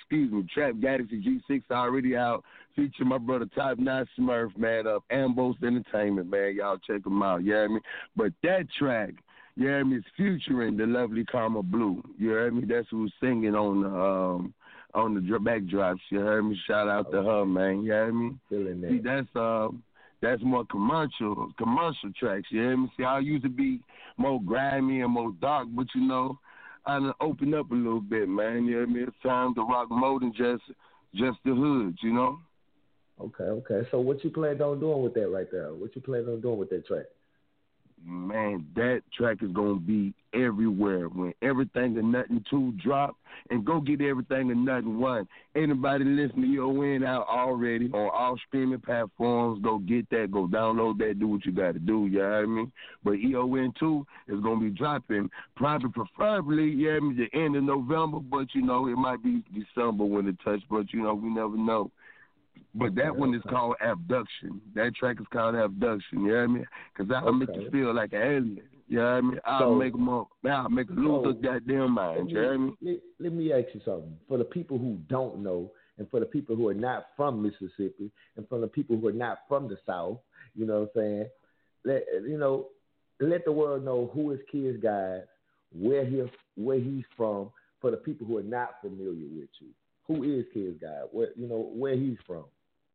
[SPEAKER 9] G6 already out, featuring my brother Top 9 Smurf, man, of Ambos Entertainment, man, y'all check them out, you know what I mean? But that track, you know what I mean, is featuring the lovely Karma Blue, you know what I mean? That's who's singing on the backdrops, you heard me? Shout out to her, man. You heard me? See, that's more commercial tracks. You heard me? See, I used to be more grimy and more dark, but I done opened up a little bit, man. You heard me? It's time to rock more than just the hood, you know?
[SPEAKER 6] Okay. So what you planned on doing with that right there? What you planned on doing with that track?
[SPEAKER 9] Man, that track is going to be everywhere. When Everything and Nothing 2 drop, and go get Everything and Nothing 1. Anybody listening to EON out already on all streaming platforms, go get that, go download that, do what you got to do, you know what I mean? But EON 2 is going to be dropping preferably, you know what I mean, the end of November, but, it might be December when it touch, but, we never know. But that one is called Abduction. That track is called Abduction, you know what I mean? Because I'll make you feel like an alien, you know what I mean? I'll make a loser goddamn mind, you know what I mean?
[SPEAKER 6] Let me ask you something. For the people who don't know, and for the people who are not from Mississippi, and for the people who are not from the South, you know what I'm saying? Let the world know who is Kids God, where he's from, for the people who are not familiar with you. Who is Kids God? Where he's from?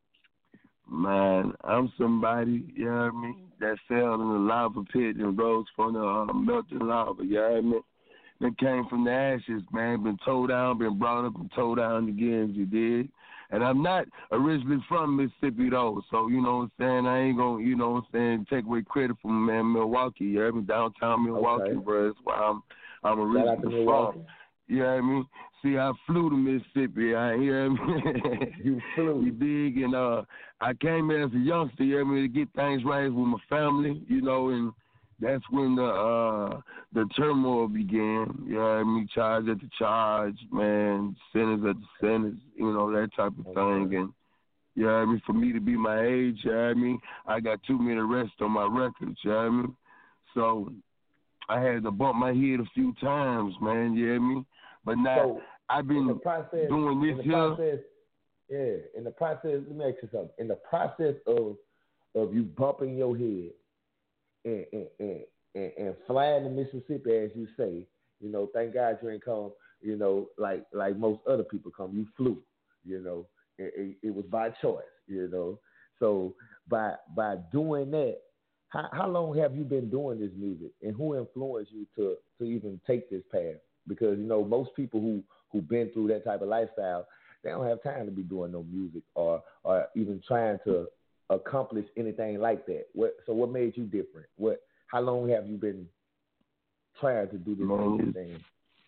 [SPEAKER 9] Man, I'm somebody, you know what I mean, that fell in the lava pit and rose from the melting lava, you know what I mean? That came from the ashes, man, been towed down, been brought up and towed down again, you did. And I'm not originally from Mississippi, though, so, you know what I'm saying, I ain't gonna, take away credit from, man, Milwaukee, you know what I mean, downtown Milwaukee, bro, that's why I'm originally from. You know what I mean? See, I flew to Mississippi, you know what I mean?
[SPEAKER 6] You flew.
[SPEAKER 9] You dig? And I came here as a youngster, you know what I mean, to get things right with my family, and that's when the turmoil began, you know what I mean? Charge at the charge, man, sentence at the sentence, that type of thing. And, you know what I mean? For me to be my age, you know what I mean? I got too many arrests on my records, you know what I mean? So I had to bump my head a few times, man. You hear me? But now I've been doing this here.
[SPEAKER 6] In the process, let me ask you something. In the process of you bumping your head and flying to Mississippi, as you say, you know, thank God you ain't come, you know, like most other people come. You flew, you know. It was by choice, you know. So by doing that, how long have you been doing this music, and who influenced you to even take this path? Because, you know, most people who've been through that type of lifestyle, they don't have time to be doing no music or even trying to accomplish anything like that. What made you different? How long have you been trying to do this thing?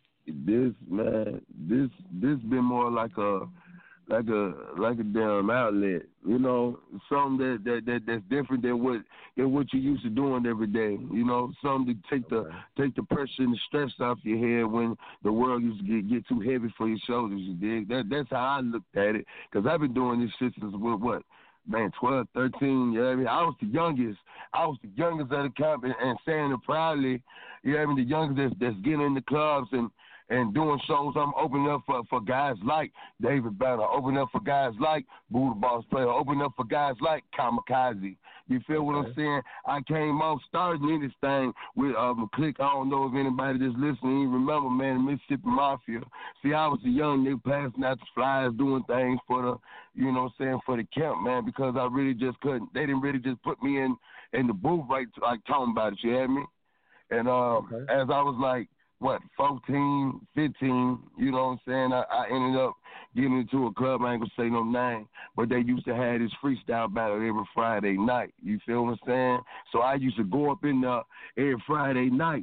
[SPEAKER 9] This been more like a damn outlet, you know, something that's different than what you used to doing every day, you know, something to take the pressure and the stress off your head when the world used to get too heavy for your shoulders. You dig? That's how I looked at it, because I've been doing this shit since 12, 13. You know what I mean? I was the youngest of the camp, and saying it proudly. You know what I mean? The youngest that's getting in the clubs and doing shows. I'm opening up for guys like David Banner, opening up for guys like Buddha Boss Player, opening up for guys like Kamikaze. You feel what I'm saying? I came out starting in this thing with Click. I don't know if anybody that's listening even remember, man, the Mississippi Mafia. See, I was a young nigga passing out the flyers, doing things for the, you know what I'm saying, for the camp, man, because I really just couldn't. They didn't really just put me in the booth like talking about it, you hear me? And as I was like, 14, 15, you know what I'm saying? I ended up getting into a club, I ain't gonna say no name, but they used to have this freestyle battle every Friday night. You feel what I'm saying? So I used to go up in there every Friday night.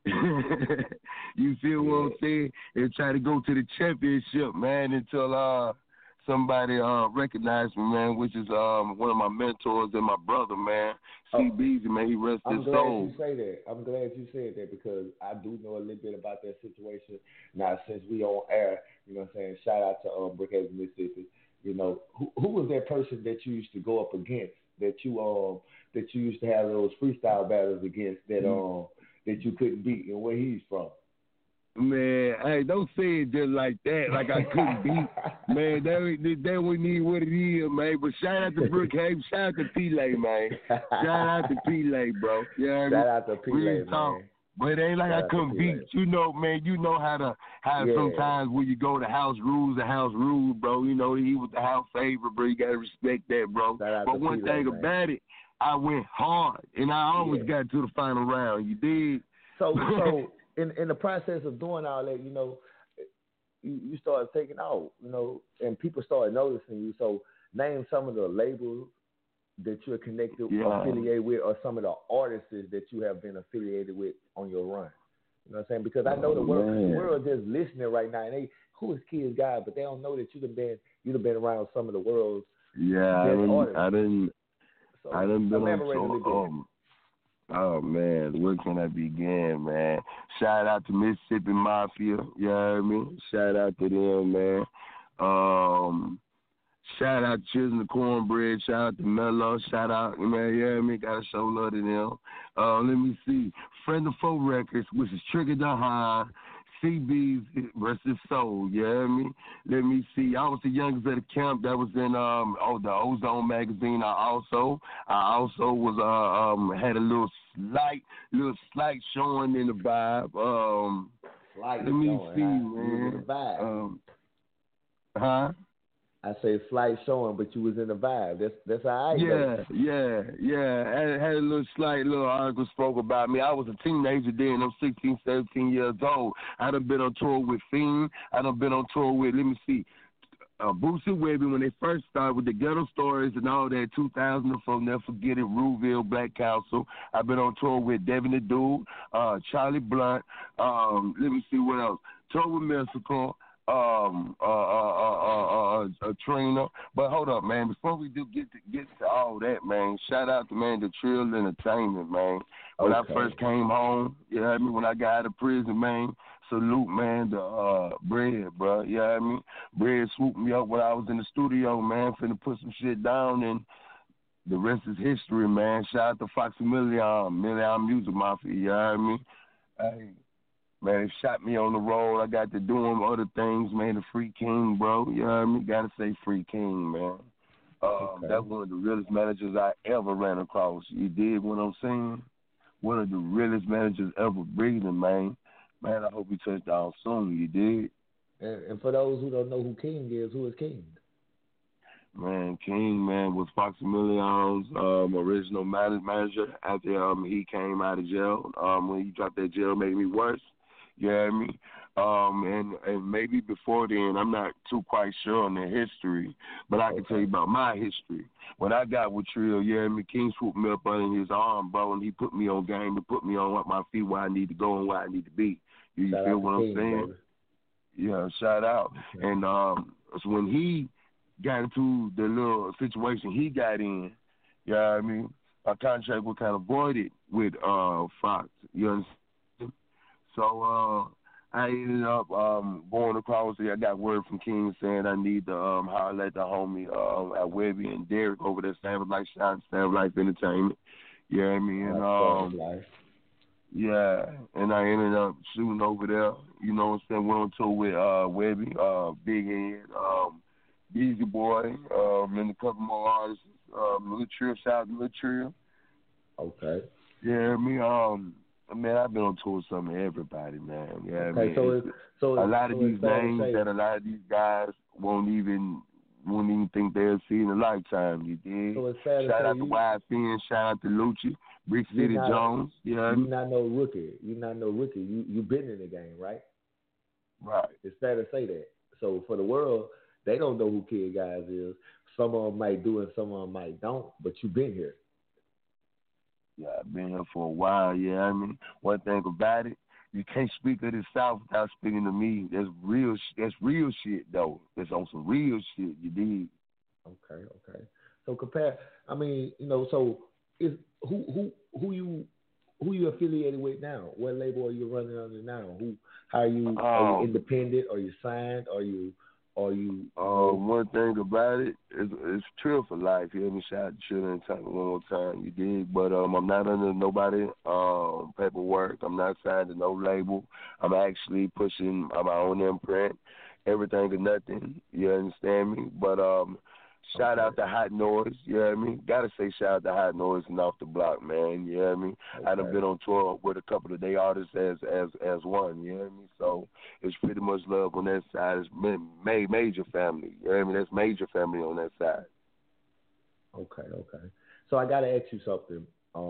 [SPEAKER 9] You feel what I'm saying? And try to go to the championship, man, until somebody recognized me, man, which is one of my mentors and my brother, man. C-Beezy, man, he rests his soul.
[SPEAKER 6] I'm glad you said that, because I do know a little bit about that situation. Now, since we on air, you know what I'm saying, shout out to Brookhaven, Mississippi. You know, who was that person that you used to go up against, that you used to have those freestyle battles against, that you couldn't beat, and where he's from?
[SPEAKER 9] Man, hey, don't say it just like that, like I couldn't beat. Man, that we need what it is, man. But shout out to Brookhaven, shout out to P-Lay, man. Shout out to P-Lay, bro. You know what I mean?
[SPEAKER 6] Shout out to P-Lay, man.
[SPEAKER 9] But it ain't like I couldn't beat. You know, man, you know how sometimes when you go to house rules, bro. You know, he was the house favorite, bro. You got to respect that, bro. But one thing about it, I went hard, and I always got to the final round. You dig?
[SPEAKER 6] So in the process of doing all that, you know, you started taking off, you know, and people started noticing you. So name some of the labels that you're connected, affiliated with, or some of the artists that you have been affiliated with on your run. You know what I'm saying? Because I know the world just listening right now, and who is Kid God, but they don't know that you've been around some of the world's best artists. I didn't been on oh, man, where can I begin, man? Shout out to Mississippi Mafia, you know what I mean? Shout out to them, man. Shout out to Children of Cornbread, shout out to Mello, shout out, man, you know what I mean? Gotta show love to them. Let me see. Friend of Foe Records, which is Trigger the High, CB's versus Soul, you know what I mean? Let me see. I was the youngest at the camp that was in the Ozone magazine. I also was had a little slight showing in the vibe. Let me see, man. I say slight showing, but you was in the vibe. That's how I
[SPEAKER 9] go. Yeah. I had a little article spoke about me. I was a teenager then. I'm 16, 17 years old. I done been on tour with Fiend. I done been on tour with, let me see, Boosie Webby when they first started with the Ghetto Stories and all that, 2004, never forget it, Ruleville, Black Council. I've been on tour with Devin the Dude, Charlie Blunt, let me see what else, tour with Mystical, Trina. But hold up, man, before we do get to all that, man, shout out to, man, the Trill Entertainment, man. When I first came home, you know what I mean, when I got out of prison, man, salute, man, the Bread, bro, you know what I mean? Bread swooped me up when I was in the studio, man, finna put some shit down, and the rest is history, man. Shout out to Foxy Million Music Mafia, you know what I mean? Hey, man, they shot me on the road. I got to doing other things, man. The Free King, bro. You know what I mean? Gotta say Free King, man. That's one of the realest managers I ever ran across. You dig what I'm saying? One of the realest managers ever breathing, man. Man, I hope he touched down soon. You dig?
[SPEAKER 6] And for those who don't know who King is, who is King?
[SPEAKER 9] Man, King, man, was Foxamillion's original manager after he came out of jail. When he dropped that jail, made me worse. You know what I mean? And maybe before then, I'm not too quite sure on the history, but I can tell you about my history. When I got with Trill, you know what I mean? King swooped me up under his arm, bro, and he put me on game and put me on what my feet where I need to go and where I need to be. You feel what I'm saying? Baby. Yeah, shout out. Okay. And so when he got into the little situation he got in, you know what I mean? My contract was kind of voided with Fox, you understand? So I ended up going across there. I got word from King saying I need to holler at the homie at Webby and Derek over there, Stanford Life Entertainment. You know what I mean? And yeah, and I ended up shooting over there. You know what I'm saying? Went on tour with Webby, Big Head, Easy Boy, and a couple more artists. Lil Trill, shout out to Lil Trill.
[SPEAKER 6] Okay.
[SPEAKER 9] Yeah, man, I've been on tour with some of everybody, man. Yeah,
[SPEAKER 6] okay,
[SPEAKER 9] man. So a lot of these names that a lot of these guys won't even think they'll see in a lifetime. You did.
[SPEAKER 6] So it's fair to
[SPEAKER 9] shout out to Wide Fin, shout out to Lucci, Brick City Jones. Yeah,
[SPEAKER 6] you're not no rookie. You're not no rookie. You've been in the game, right?
[SPEAKER 9] Right.
[SPEAKER 6] It's fair to say that. So for the world, they don't know who Kid Guys is. Some of them might do and some of them might don't, but you've been here.
[SPEAKER 9] Yeah, I've been here for a while, yeah. I mean, one thing about it, you can't speak of the South without speaking to me. That's real shit, though. It's on some real shit, you dig?
[SPEAKER 6] Okay. So compare, so is who you affiliated with now? What label are you running under now? Are you independent? Are you signed? Are you
[SPEAKER 9] one thing about it is it's Trill for life. You hear me? Shout out to Trill and talk one more time, you dig? But I'm not under nobody paperwork. I'm not signed to no label. I'm actually pushing my own imprint. Everything or nothing. You understand me? But shout out to Hot Noise, you know what I mean? Gotta say shout out to Hot Noise and Off the Block, man, you know what I mean? Okay. I've been on tour with a couple of their artists as one, you know what I mean? So it's pretty much love on that side. It's major family, you know what I mean? That's major family on that side.
[SPEAKER 6] Okay. So I gotta ask you something.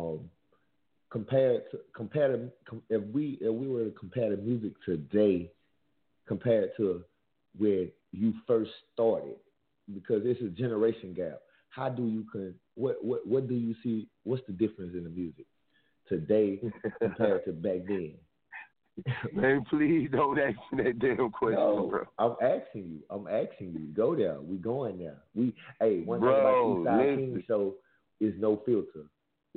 [SPEAKER 6] If we were to compare the music today compared to where you first started, because it's a generation gap. How do you what do you see? What's the difference in the music today compared to back then?
[SPEAKER 9] Man, please don't ask me that damn question, bro.
[SPEAKER 6] I'm asking you. Go there. We going there. One thing about Eastside King Show is no filter.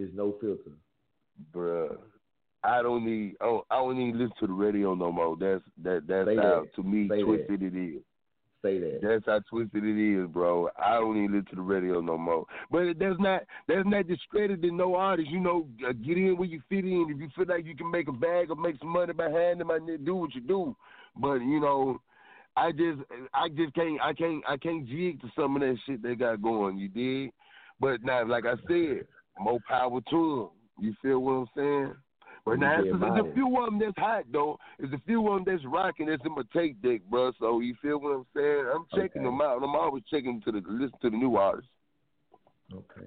[SPEAKER 9] Bruh. I don't need listen to the radio no more. That's how to me twisted it is.
[SPEAKER 6] Say that.
[SPEAKER 9] That's how twisted it is, bro. I don't even listen to the radio no more. But that's not discrediting no artist. You know, get in where you fit in. If you feel like you can make a bag or make some money behind them, do what you do. But you know, I just can't jig to some of that shit they got going. You dig? But now, like I said, more power to them. You feel what I'm saying? But now, there's a few of them that's hot, though. There's a few of them that's rocking. That's in my tape deck, bro. So you feel what I'm saying? I'm checking them out. I'm always checking to listen to the new artists.
[SPEAKER 6] Okay.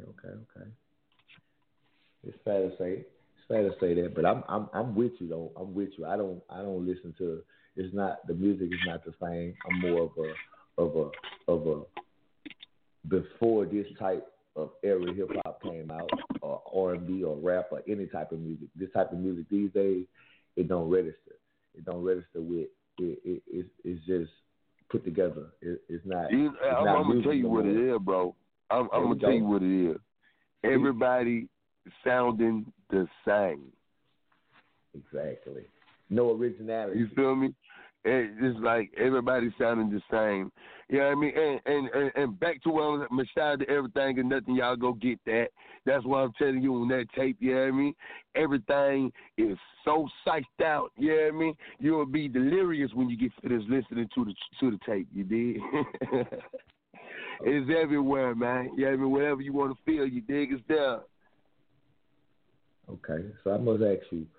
[SPEAKER 6] It's fair to say that, but I'm with you though. I'm with you. I don't listen to. It's not the music is not the same. I'm more of a before this type of era hip hop came out, or R&B or rap or any type of music. This type of music these days, it don't register. It don't register with it. It's just put together. It's not.
[SPEAKER 9] I'm gonna tell you what it is, bro. I'm gonna tell you what it is. Everybody sounding the same.
[SPEAKER 6] Exactly. No originality.
[SPEAKER 9] You feel me? It's like everybody sounding the same. You know what I mean? And back to where I'm shout out to everything and nothing, y'all go get that. That's why I'm telling you on that tape, you know what I mean? Everything is so psyched out, you know what I mean? You'll be delirious when you get finished listening to the tape, you dig? It's everywhere, man. You know what I mean? Whatever you want to feel, you dig, it's there.
[SPEAKER 6] Okay, so I must ask you,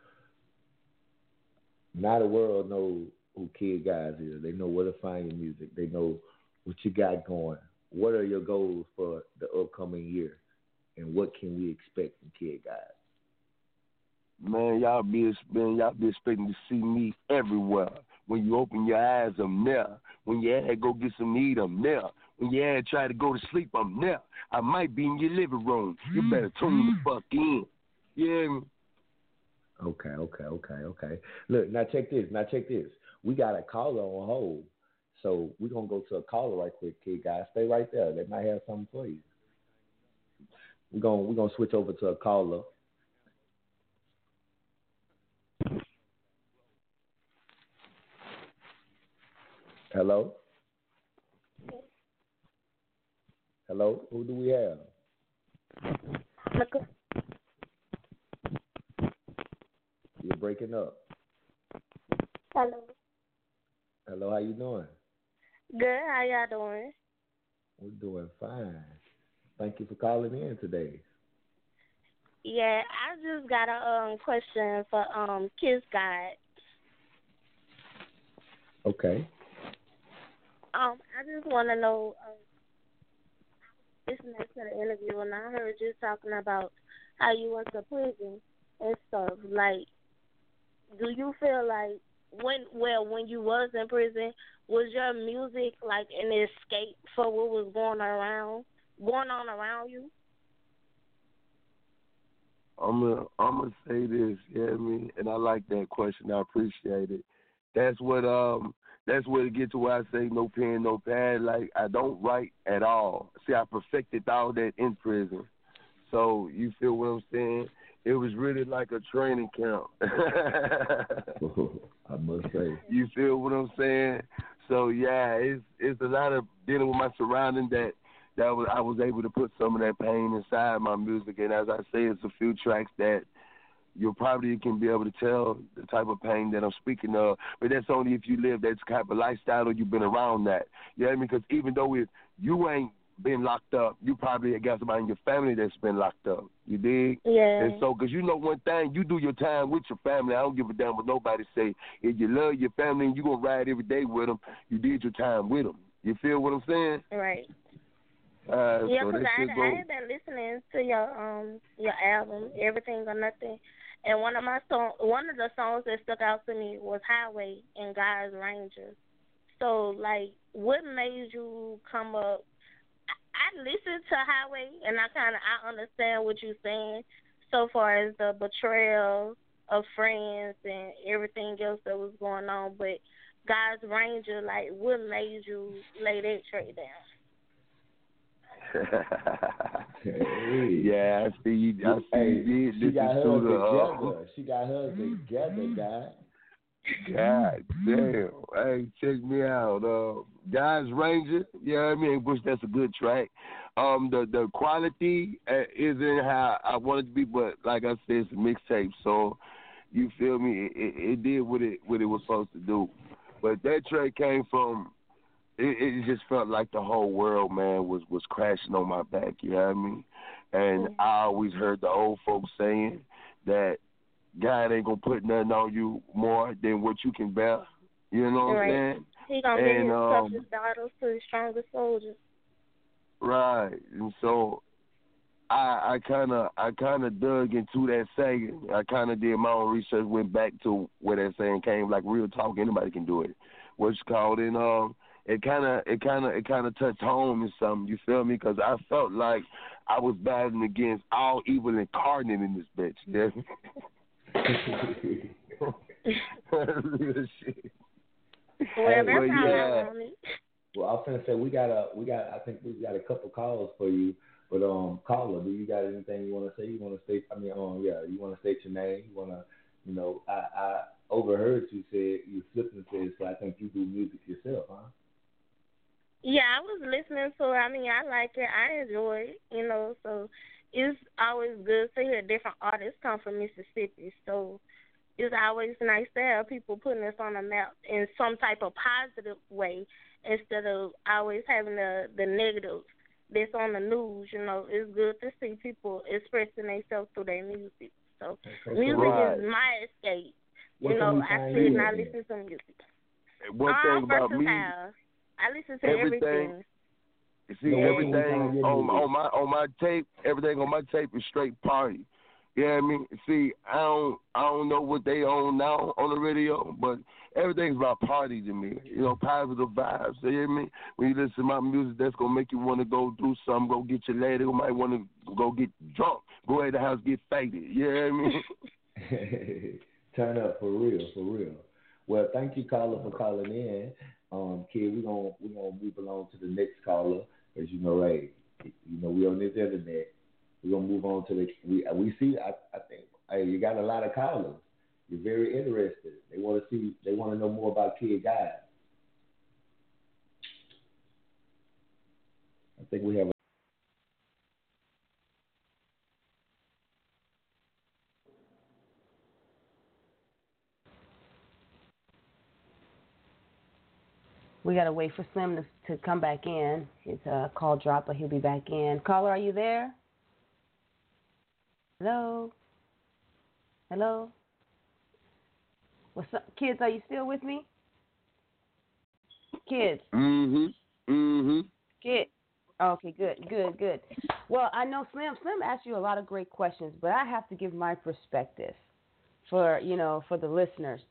[SPEAKER 6] now the world knows who Kid Guys is. They know where to find your music. They know what you got going. What are your goals for the upcoming year? And what can we expect from Kid Guys?
[SPEAKER 9] Man, y'all be expecting to see me everywhere. When you open your eyes, I'm there. When you had go get some meat, I'm there. When you had try to go to sleep, I'm there. I might be in your living room. You better tune the fuck in. You hear me?
[SPEAKER 6] Okay. Look, now check this. We got a caller on hold. So we're going to go to a caller right quick, Kid Guys. Stay right there. They might have something for you. We're going to switch over to a caller. Hello? Hello? Who do we have? You're breaking up. Hello, how you doing?
[SPEAKER 10] Good, how y'all doing?
[SPEAKER 6] We're doing fine. Thank you for calling in today.
[SPEAKER 10] Yeah, I just got a question for Kiss Guide.
[SPEAKER 6] Okay.
[SPEAKER 10] I just want to know, listening to the interview, and I heard you talking about how you went to prison and stuff. Like, do you feel like when you was in prison, was your music like an escape for what was going on around you?
[SPEAKER 9] I'm gonna say this, you know what I mean? And I like that question. I appreciate it. That's what it gets to where I say no pen, no pad. Like, I don't write at all. See, I perfected all that in prison. So you feel what I'm saying? It was really like a training camp.
[SPEAKER 6] I must say.
[SPEAKER 9] You feel what I'm saying? So yeah, it's a lot of dealing with my surrounding that I was able to put some of that pain inside my music. And as I say, it's a few tracks that you probably can be able to tell the type of pain that I'm speaking of. But that's only if you live that type of lifestyle or you've been around that. You know what I mean? Because even though you ain't been locked up, you probably got somebody in your family that's been locked up. You dig?
[SPEAKER 10] Yeah.
[SPEAKER 9] And so, because you know one thing, you do your time with your family. I don't give a damn what nobody say. If you love your family and you going to ride every day with them, you did your time with them. You feel what I'm saying?
[SPEAKER 10] Right.
[SPEAKER 9] Yeah,
[SPEAKER 10] because I had been listening to your album, Everything or Nothing, and one of the songs that stuck out to me was Highway and God's Ranger. So, like, what made you come up? I listened to Highway, and I understand what you're saying so far as the betrayal of friends and everything else that was going on. But God's Ranger, like, what made you lay that track down?
[SPEAKER 9] Yeah, I see you.
[SPEAKER 6] She got hers together. She got hers together, guy.
[SPEAKER 9] God damn. Hey, check me out. God's Ranger, you know what I mean? Which that's a good track. The quality isn't how I want it to be, but like I said, it's a mixtape, so you feel me? It did what it was supposed to do. But that track came from it just felt like the whole world, man, was crashing on my back, you know what I mean? And I always heard the old folks saying that God ain't gonna put nothing on you more than what you can bear. You know what I'm saying?
[SPEAKER 10] He gonna give his toughest battles to his strongest soldiers.
[SPEAKER 9] Right. And so I kinda dug into that saying. I kinda did my own research, went back to where that saying came, like real talk, anybody can do it. What's called in it kind of touched home in something. You feel me? Because I felt like I was battling against all evil incarnate in this bitch. Yeah. Real shit.
[SPEAKER 10] Well, that's how I want it.
[SPEAKER 6] Well, I was gonna say I think we got a couple calls for you. But caller, do you got anything you want to say? You want to state? I mean, you want to state your name? You want to, overheard you say you flipped and said, so I think you do music yourself, huh?
[SPEAKER 10] Yeah, I was listening to it. I mean, I like it. I enjoy it, you know, so it's always good to hear different artists come from Mississippi. So it's always nice to have people putting us on the map in some type of positive way instead of always having the negative that's on the news. You know, it's good to see people expressing themselves through their music. So music is my escape. You know, I sit and I listen to music.
[SPEAKER 9] One thing about me,
[SPEAKER 10] I listen to everything.
[SPEAKER 9] You see, everything on my tape, everything on my tape is straight party. You know what I mean? See, I don't know what they own now on the radio, but everything's about party to me. You know, positive vibes. You hear me? When you listen to my music, that's gonna make you want to go do something. Go get your lady. You might want to go get drunk. Go at the house, get faded. You know what I mean?
[SPEAKER 6] Turn up for real, for real. Well, thank you, caller, for calling in. Kid, we're gonna move along to the next caller, as you know, hey, you know, we on this internet. We're gonna move on to we see. I think, hey, you got a lot of callers. You're very interested. They want to know more about Kid Guys. I think we have.
[SPEAKER 4] We got to wait for Slim to come back in. His call dropped, but he'll be back in. Caller, are you there? Hello? Hello? What's up? Kids, are you still with me? Kids? Kid. Okay, good. Well, I know Slim asked you a lot of great questions, but I have to give my perspective for the listeners.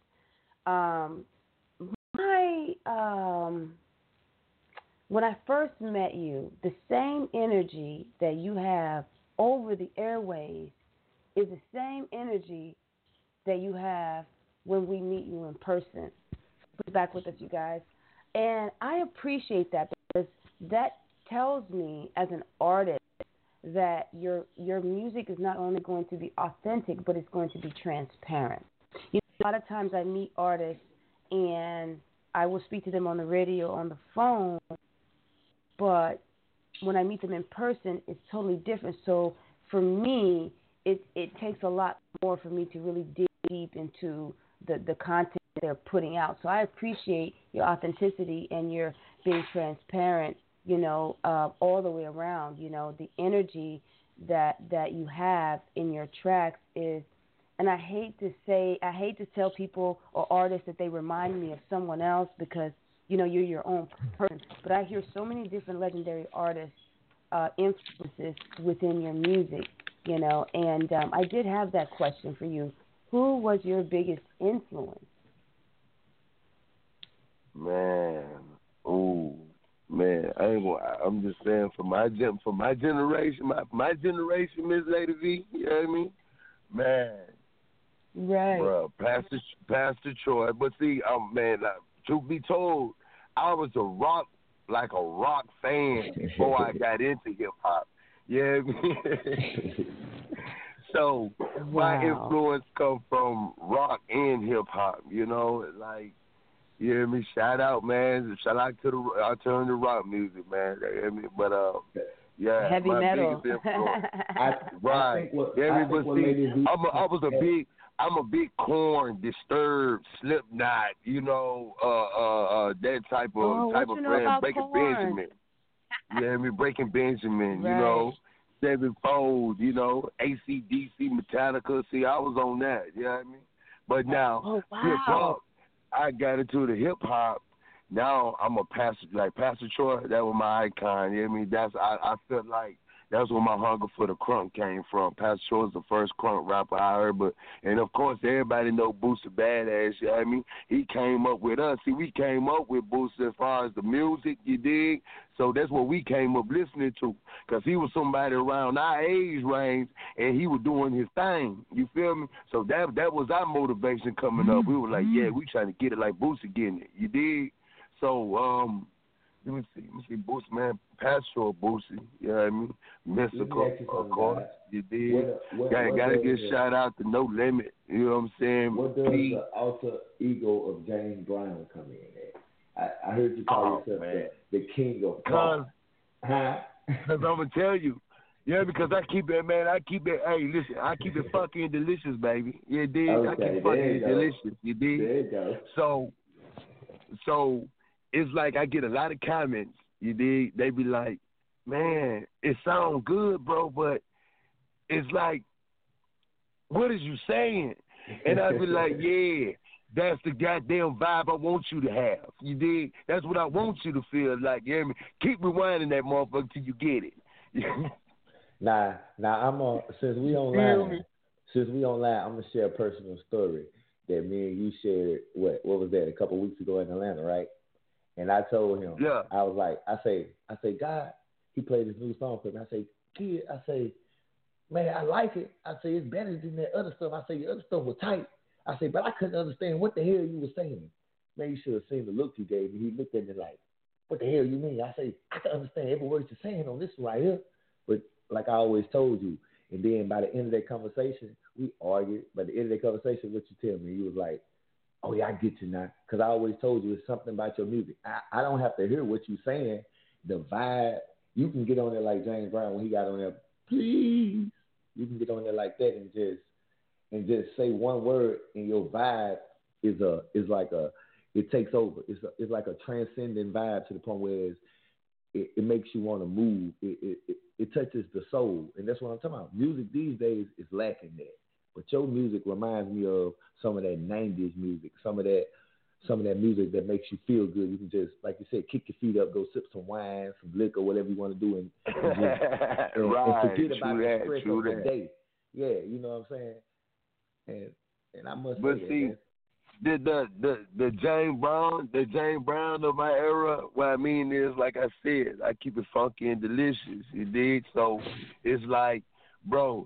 [SPEAKER 4] When I first met you, the same energy that you have over the airways is the same energy that you have when we meet you in person. Put back with us, you guys. And I appreciate that because that tells me as an artist that your music is not only going to be authentic, but it's going to be transparent. You know, a lot of times I meet artists and I will speak to them on the radio, on the phone, but when I meet them in person, it's totally different. So for me, it takes a lot more for me to really dig deep into the content they're putting out. So I appreciate your authenticity and your being transparent, you know, all the way around. You know, the energy that you have in your tracks is. And I hate to tell people or artists that they remind me of someone else because, you know, you're your own person. But I hear so many different legendary artists' influences within your music, you know. And I did have that question for you. Who was your biggest influence?
[SPEAKER 9] Man, I'm just saying for my generation, my generation, Miss Lady V. You know what I mean? Man.
[SPEAKER 4] Right.
[SPEAKER 9] Bro, Pastor Troy. But see, man, truth be told, I was a rock fan before I got into hip hop. Yeah. So my influence come from rock and hip hop. You know, like, you hear me? Shout out, man. Shout out to the alternative rock music, man. You hear me? But yeah,
[SPEAKER 4] heavy
[SPEAKER 9] my
[SPEAKER 4] metal.
[SPEAKER 9] biggest influence. Right. I'm a big Korn, Disturbed, Slipknot, you know, that type of friend, Breaking Benjamin. You hear me? Breaking Benjamin,
[SPEAKER 4] right.
[SPEAKER 9] You know, Sevenfold, you know, AC/DC, Metallica. See, I was on that, you know what I mean? But now, hip hop, I got into the hip hop. Now I'm a pastor, like Pastor Troy. That was my icon. You know what I mean? I felt like that's where my hunger for the crunk came from. Pastor Troy was the first crunk rapper I heard, and of course everybody know Boosie Badass. You know what I mean? He came up with us. See, we came up with Boosie as far as the music, you dig? So that's what we came up listening to, because he was somebody around our age range, and he was doing his thing. You feel me? So that was our motivation coming up. We were like, yeah, we trying to get it like Boosie getting it. You dig? So Let me see, Boosie, man, Pastoral Boosie, you know what I mean? Mystical, of course, you did. Gotta give a shout out to No Limit, you know what I'm saying?
[SPEAKER 6] What does the alter ego of James Brown come in at? I heard you call yourself the king of pop.
[SPEAKER 9] Because I'm going to tell you, yeah, because I keep it, man, hey, listen, I keep it funky and delicious, baby. You dig?
[SPEAKER 6] Okay,
[SPEAKER 9] I keep it funky and delicious, you dig?
[SPEAKER 6] There you go.
[SPEAKER 9] So it's like I get a lot of comments, you dig? They be like, man, it sounds good, bro, but it's like, what is you saying? And I be like, yeah, that's the goddamn vibe I want you to have. You dig? That's what I want you to feel like. You hear me? Keep rewinding that motherfucker till you get it.
[SPEAKER 6] Now I'm since we online, I'm gonna share a personal story that me and you shared. What was that? A couple of weeks ago in Atlanta, right? And I told him, I was like, I say, God, he played this new song for me. I say, kid, man, I like it. I say, it's better than that other stuff. I say, the other stuff was tight. I say, but I couldn't understand what the hell you were saying. Man, you should have seen the look he gave me. He looked at me like, what the hell you mean? I say, I can understand every word you're saying on this right here. But like I always told you, and then by the end of that conversation, we argued. By the end of that conversation, what you tell me, you was like, oh, yeah, I get you now. Because I always told you it's something about your music. I don't have to hear what you're saying. The vibe, you can get on there like James Brown when he got on there, please. You can get on there like that and just say one word, and your vibe is like it takes over. It's like a transcendent vibe to the point where it makes you want to move. It touches the soul, and that's what I'm talking about. Music these days is lacking that. But your music reminds me of some of that 90s music, some of that music that makes you feel good. You can just, like you said, kick your feet up, go sip some wine, some liquor, whatever you want to do, and forget about the stress of the day. Yeah, you know what I'm saying? And I must say
[SPEAKER 9] the James Brown of my era, what I mean is, like I said, I keep it funky and delicious, you dig? So it's like, bro,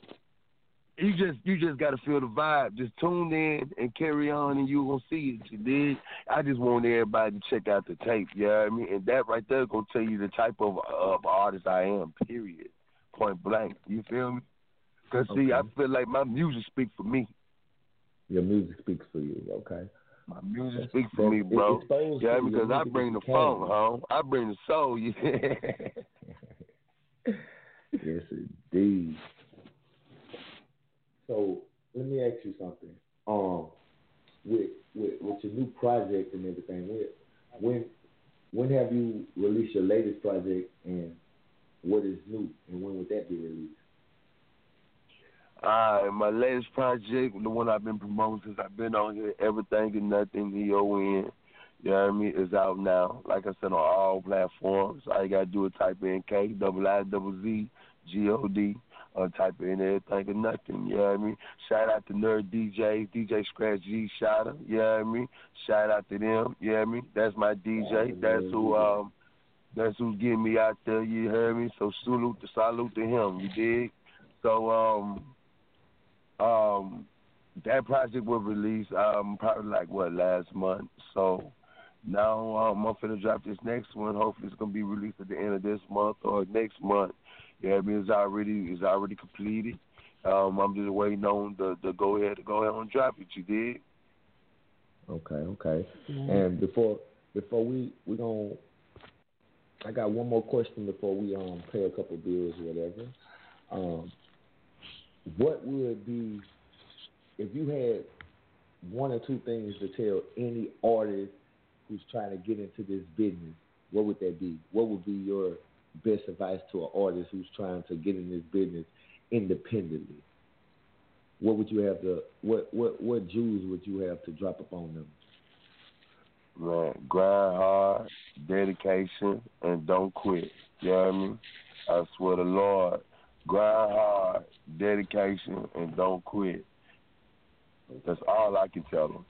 [SPEAKER 9] you just gotta feel the vibe. Just tune in and carry on, and you gonna see it. You dig? I just want everybody to check out the tape. You know what I mean? And that right there gonna tell you the type of artist I am. Period. Point blank. You feel me? Cause see, I feel like my music speaks for me.
[SPEAKER 6] Your music speaks for you. Okay.
[SPEAKER 9] My music speaks for me, bro. Yeah, because I bring the funk home. I bring the soul. You.
[SPEAKER 6] Yes, indeed. So let me ask you something. With your new project and everything, when have you released your latest project, and what is new, and when would that be released?
[SPEAKER 9] My latest project, the one I've been promoting since I've been on here, Everything and Nothing, EON, you know what I mean, is out now. Like I said, on all platforms. All you got to do is type in KIIZZGOD. Type in Everything and Nothing, you know what I mean? Shout out to Nerd DJs, DJ Scratch G Shotter, you know what I mean? Shout out to them, you know what I mean? That's my DJ. That's who's getting me out there, you heard me? So salute to him, you dig? So that project was released probably like last month. So now I'm finna drop this next one. Hopefully it's gonna be released at the end of this month or next month. Yeah, I mean it's already completed. I'm just waiting on the go ahead and drop it. You did.
[SPEAKER 6] Okay. Mm-hmm. And before we gonna, I got one more question before we pay a couple bills or whatever. What would be, if you had one or two things to tell any artist who's trying to get into this business, what would that be? What would be your best advice to an artist who's trying to get in this business independently? What would you have to, what jewels would you have to drop upon them?
[SPEAKER 9] Man, grind hard, dedication, and don't quit. You know what I mean? I swear to Lord, grind hard, dedication, and don't quit. That's all I can tell them.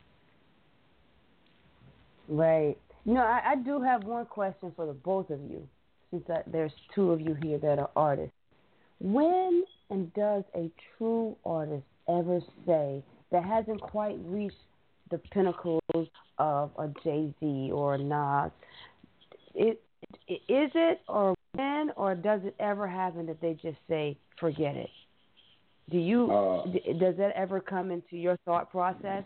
[SPEAKER 4] Right. You know, I do have one question for the both of you, since there's two of you here that are artists. When and does a true artist ever say that hasn't quite reached the pinnacles of a Jay-Z or a Nas, is it or when or does it ever happen that they just say forget it? Do you does that ever come into your thought process?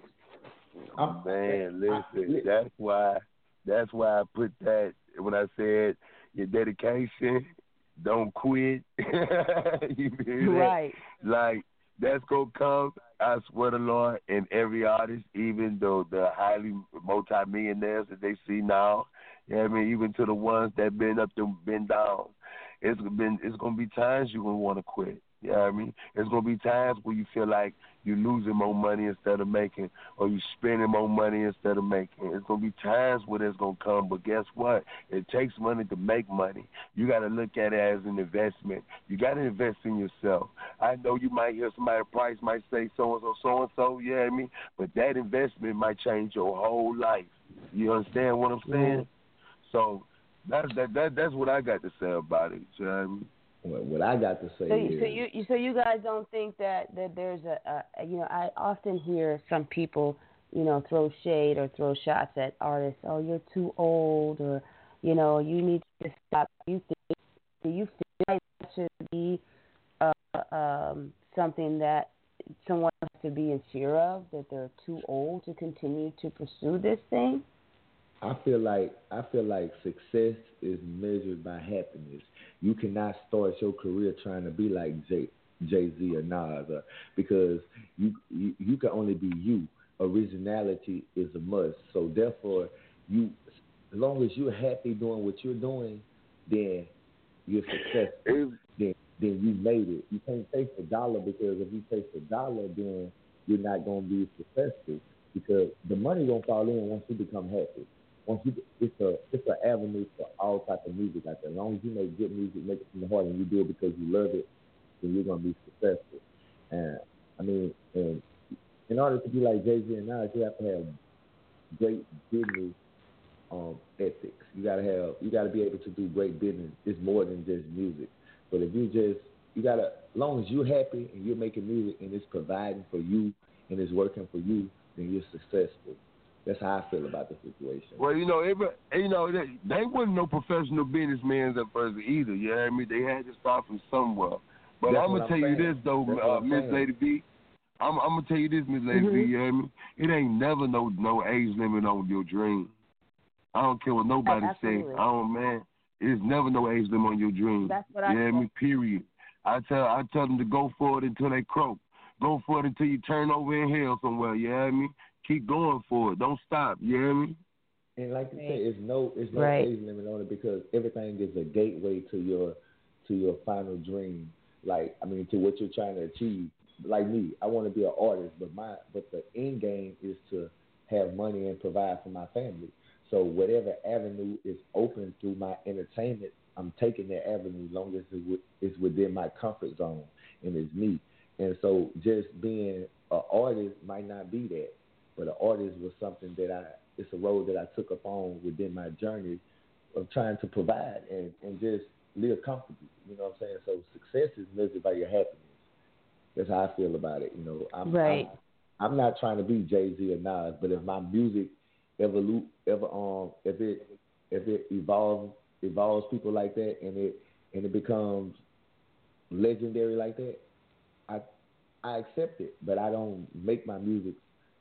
[SPEAKER 9] Man, listen, that's why I put that when I said your dedication, don't quit. You hear
[SPEAKER 4] right.
[SPEAKER 9] That? Like that's gonna come. I swear to Lord, and every artist, even though the highly multi-millionaires that they see now, you know what I mean, even to the ones that been up and been down, it's gonna be times you're gonna want to quit. You know what I mean? There's going to be times where you feel like you're losing more money instead of making, or you're spending more money instead of making. It's going to be times where there's going to come, but guess what? It takes money to make money. You got to look at it as an investment. You got to invest in yourself. I know you might hear somebody price might say so-and-so, you know what I mean? But that investment might change your whole life. You understand what I'm saying? So that's what I got to say about it. You know what I mean?
[SPEAKER 6] What I got to say is...
[SPEAKER 4] So you guys don't think that there's I often hear some people, throw shade or throw shots at artists. Oh, you're too old, or, you need to stop. Do you feel like that should be something that someone has to be in fear of, that they're too old to continue to pursue this thing?
[SPEAKER 6] I feel like success is measured by happiness. You cannot start your career trying to be like Jay-Z or Nas, because you can only be you. Originality is a must. So therefore, as long as you're happy doing what you're doing, then you're successful. then you made it. You can't chase the dollar, because if you chase the dollar, then you're not going to be successful, because the money gonna fall in once you become happy. It's an avenue for all types of music out there. As long as you make good music, make it from the heart, and you do it because you love it, then you're gonna be successful. And and in order to be like Jay-Z and Nas, you have to have great business ethics. You gotta be able to do great business. It's more than just music. But if as long as you're happy and you're making music and it's providing for you and it's working for you, then you're successful. That's how I feel about the situation.
[SPEAKER 9] Well, they wasn't no professional businessmen at first either. You know what I mean? They had to start from somewhere. But I'm gonna tell you this though, Miss Lady B. I'm gonna tell you this, Miss Lady B. You know what I mean? It ain't never no age limit on your dream. I don't care what nobody say. It's never no age limit on your dream.
[SPEAKER 4] That's what I
[SPEAKER 9] mean? Period. I tell them to go for it until they croak. Go for it until you turn over in hell somewhere. You know what I mean? Keep going for it. Don't stop. You hear me?
[SPEAKER 6] And like you say, it's no age limit on it, because everything is a gateway to your final dream. To what you're trying to achieve. Like me, I want to be an artist, but the end game is to have money and provide for my family. So whatever avenue is open through my entertainment, I'm taking that avenue as long as it's within my comfort zone and it's me. And so just being an artist might not be that. But an artist was something it's a road that I took up on within my journey of trying to provide and just live comfortably. You know what I'm saying? So success is measured by your happiness. That's how I feel about it. I'm not trying to be Jay-Z or Nas, but if my music if it evolves people like that, and it becomes legendary like that, I accept it. But I don't make my music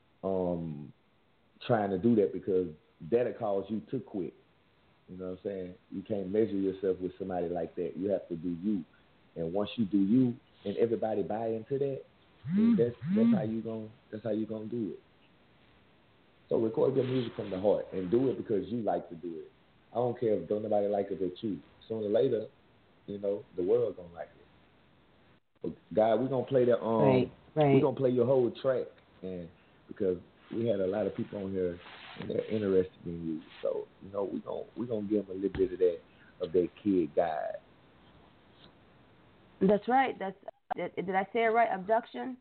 [SPEAKER 6] trying to do that, because that'll cause you to quit. You know what I'm saying? You can't measure yourself with somebody like that. You have to do you. And once you do you and everybody buy into that, then that's how you gonna do it. So record your music from the heart and do it because you like to do it. I don't care if don't nobody like it but you. Sooner or later, the world gonna like it. But God, we're gonna play we're gonna play your whole track, and because we had a lot of people on here and they're interested in you. So, we're gonna give them a little bit of that kid guide.
[SPEAKER 4] That's right. Did I say it right? Abduction?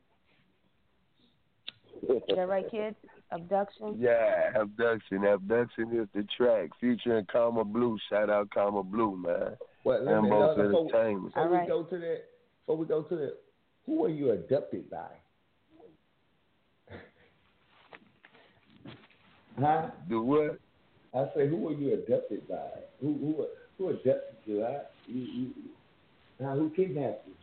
[SPEAKER 4] Is that right, kids? Abduction?
[SPEAKER 9] Yeah, Abduction. Abduction is the track featuring Karma Blue. Shout out Karma Blue, man.
[SPEAKER 6] Before we go to that, who were you abducted by? Huh?
[SPEAKER 9] The what?
[SPEAKER 6] I say, who were you abducted by? Who abducted you? Now, who kidnapped you?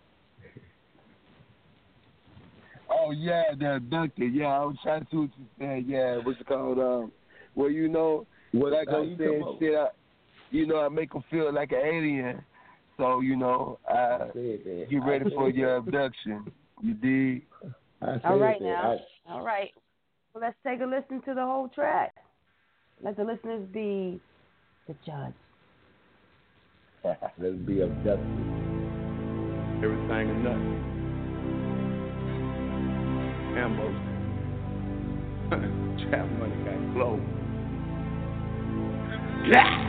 [SPEAKER 9] Oh yeah, they're abducted. Yeah, I was trying to see what you said. Yeah, what's it called? Well, you know, like I was saying, shit. I make them feel like an alien. So I get ready for your abduction. You dig?
[SPEAKER 4] All right now. All right. Well, let's take a listen to the whole track. Let the listeners be the judge.
[SPEAKER 6] Let's be abducted.
[SPEAKER 3] Everything or nothing. Ambo. Trap money got glow. Yeah.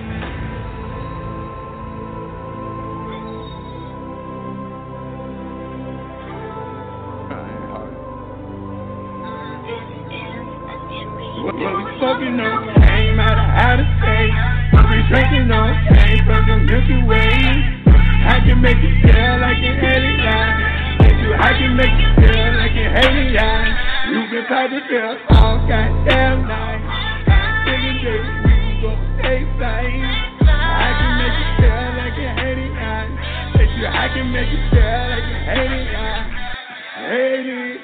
[SPEAKER 3] What we smoking on came out of outer space. What we drinking on came from the Milky Way. I can make you feel like an alien. I can make you feel like an alien. You can pop the pill all goddamn night. I'm thinking, baby, we can go stay flying. I can make you feel like an alien. I can make you feel like an alien. Alien.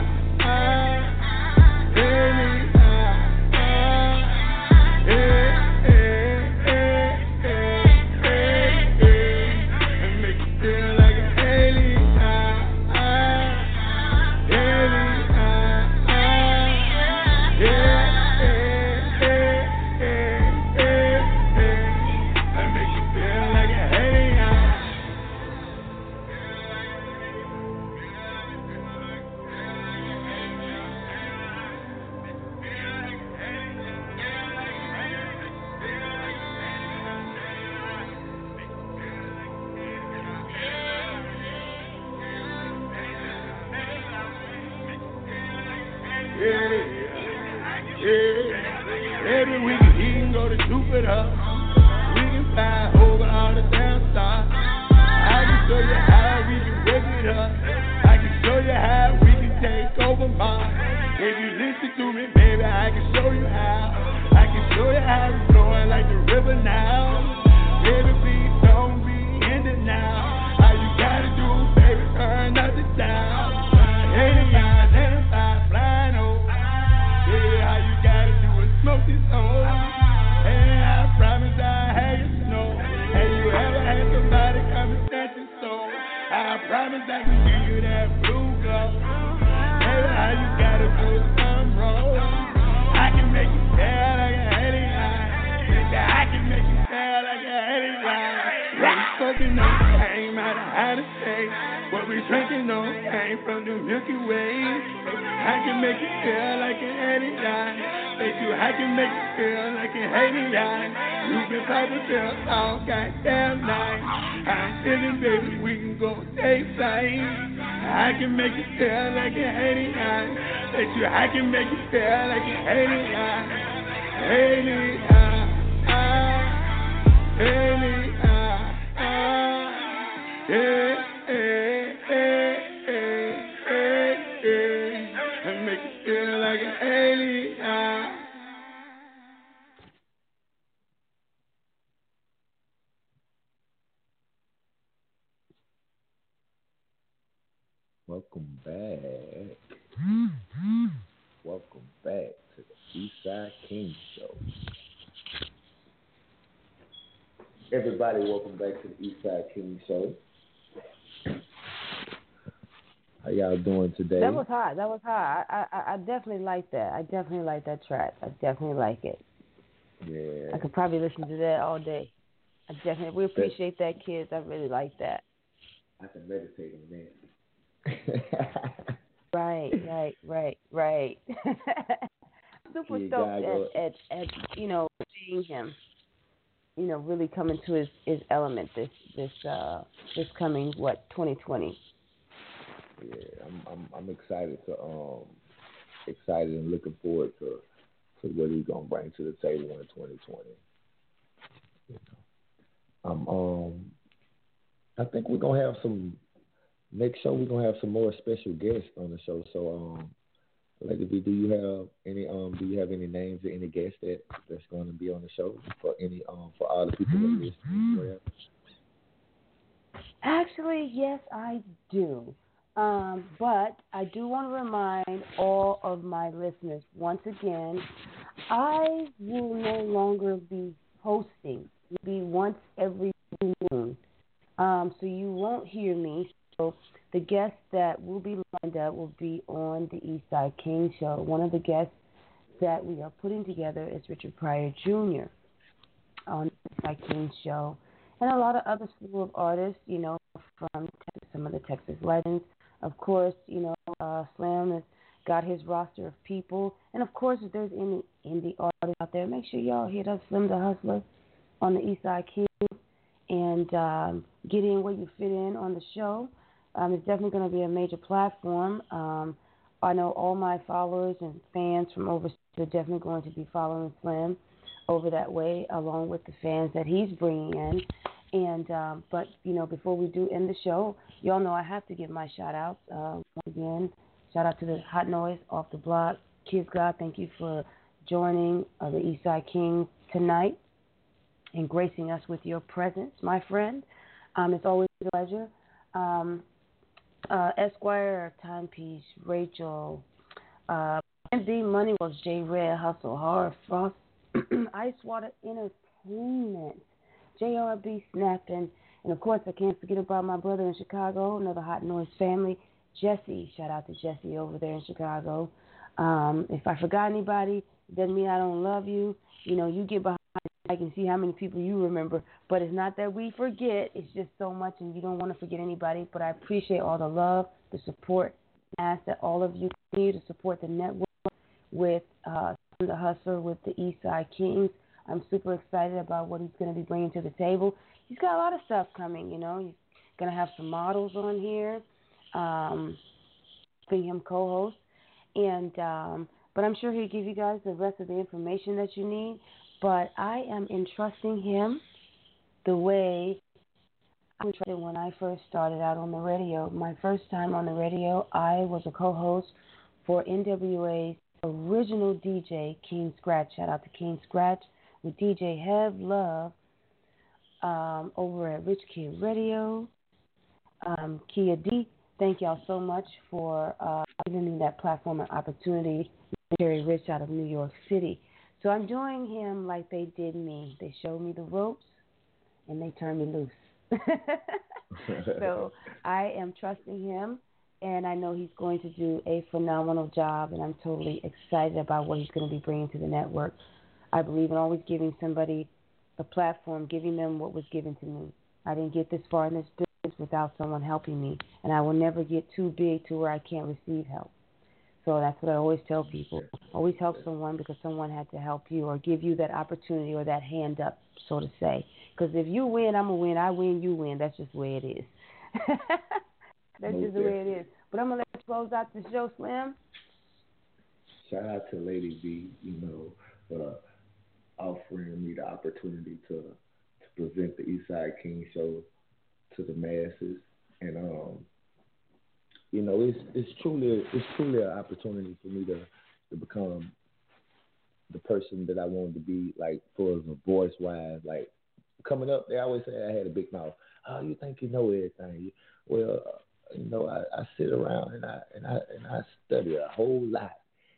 [SPEAKER 3] Every weekend he can go to Jupiter. We can fly over all the damn stars. I can show you how we can whip it up. I can show you how we can take over Mars. If you listen to me, baby, I can show you how. I can show you how it's flowing like the river now. Every beat don't be ending now. All you gotta do, baby, turn up the dial. Smoke this on, and I promise I have you snow. Have you ever had somebody come and snatch your soul? I promise I can give you that blue glow. Baby, how you gotta do some roll. I can make you feel like a heady eye. I can make you feel like a heady eye. What we smoking on came out of outer space. What we drinking on came from the Milky Way. I can make you feel like a heady eye. I can make you feel like an alien. You've been popping pills all goddamn night. I'm feeling, baby, we can go stay flying. I can make you feel like an alien. I can make you feel like an alien. Alien. And make you feel like an alien.
[SPEAKER 6] Welcome back. Welcome back to the Eastside King Show. Everybody, welcome back to the Eastside King Show. How y'all doing today?
[SPEAKER 4] That was hot. I definitely like that. I definitely like that track. I definitely like it.
[SPEAKER 6] Yeah.
[SPEAKER 4] I could probably listen to that all day. We appreciate that, kids. I really like that.
[SPEAKER 6] I can meditate on that.
[SPEAKER 4] Right. Super stoked at seeing him, really coming to his element this coming 2020.
[SPEAKER 6] Yeah, I'm excited and looking forward to what he's gonna bring to the table in 2020. I think we're gonna have some. Next show, we're going to have some more special guests on the show. So Lady B, do you have any names or any guests that's going to be on the show for for all the people that listen?
[SPEAKER 4] Actually, yes, I do. But I do want to remind all of my listeners once again, I will no longer be hosting. It'll be once every moon. So you won't hear me. So the guests that will be lined up will be on the Eastside King Show. One of the guests that we are putting together is Richard Pryor Jr. on the Eastside King Show. And a lot of other slew of artists, from Texas, some of the Texas legends. Of course, Slim has got his roster of people. And, of course, if there's any indie artists out there, make sure y'all hit up Slim the Hustler on the Eastside King and get in where you fit in on the show. It's definitely going to be a major platform. I know all my followers and fans from overseas are definitely going to be following Slim over that way, along with the fans that he's bringing in. And but before we do end the show, y'all know I have to give my shout outs. Once again, shout out to the Hot Noise Off the Block. Kids God, thank you for joining the Eastside Kings tonight and gracing us with your presence, my friend. It's always a pleasure. Esquire, Timepiece, Rachel, MD Money was J Red, Hustle, Horror, Frost, Ice Water Entertainment, JRB Snapping, and of course I can't forget about my brother in Chicago, another Hot Noise family, Jesse. Shout out to Jesse over there in Chicago. If I forgot anybody, it doesn't mean I don't love you. You get behind I can see how many people you remember, but it's not that we forget. It's just so much, and you don't want to forget anybody. But I appreciate all the love, the support. I ask that all of you continue to support the network with the Hustler, with the Eastside Kings. I'm super excited about what he's going to be bringing to the table. He's got a lot of stuff coming, He's going to have some models on here, being him co-host. But I'm sure he'll give you guys the rest of the information that you need. But I am entrusting him the way I was entrusted when I first started out on the radio. My first time on the radio, I was a co-host for NWA's original DJ, King Scratch. Shout out to King Scratch with DJ Hev Love over at Rich Kid Radio. Kia D, thank y'all so much for giving me that platform and opportunity. Terry Rich out of New York City. So I'm doing him like they did me. They showed me the ropes, and they turned me loose. So I am trusting him, and I know he's going to do a phenomenal job, and I'm totally excited about what he's going to be bringing to the network. I believe in always giving somebody a platform, giving them what was given to me. I didn't get this far in this business without someone helping me, and I will never get too big to where I can't receive help. So that's what I always tell people. Always help someone because someone had to help you or give you that opportunity or that hand up, so to say. Because if you win, I'm going to win. I win, you win. That's just the way it is. That's just the way it is. But I'm going to let you close out the show, Slim.
[SPEAKER 6] Shout out to Lady B, for offering me the opportunity to present the Eastside King Show to the masses. And, it's truly an opportunity for me to become the person that I wanted to be, like, for the voice wise. Like, coming up, they always say I had a big mouth. Oh, you think you know everything? Well, I sit around and I study a whole lot.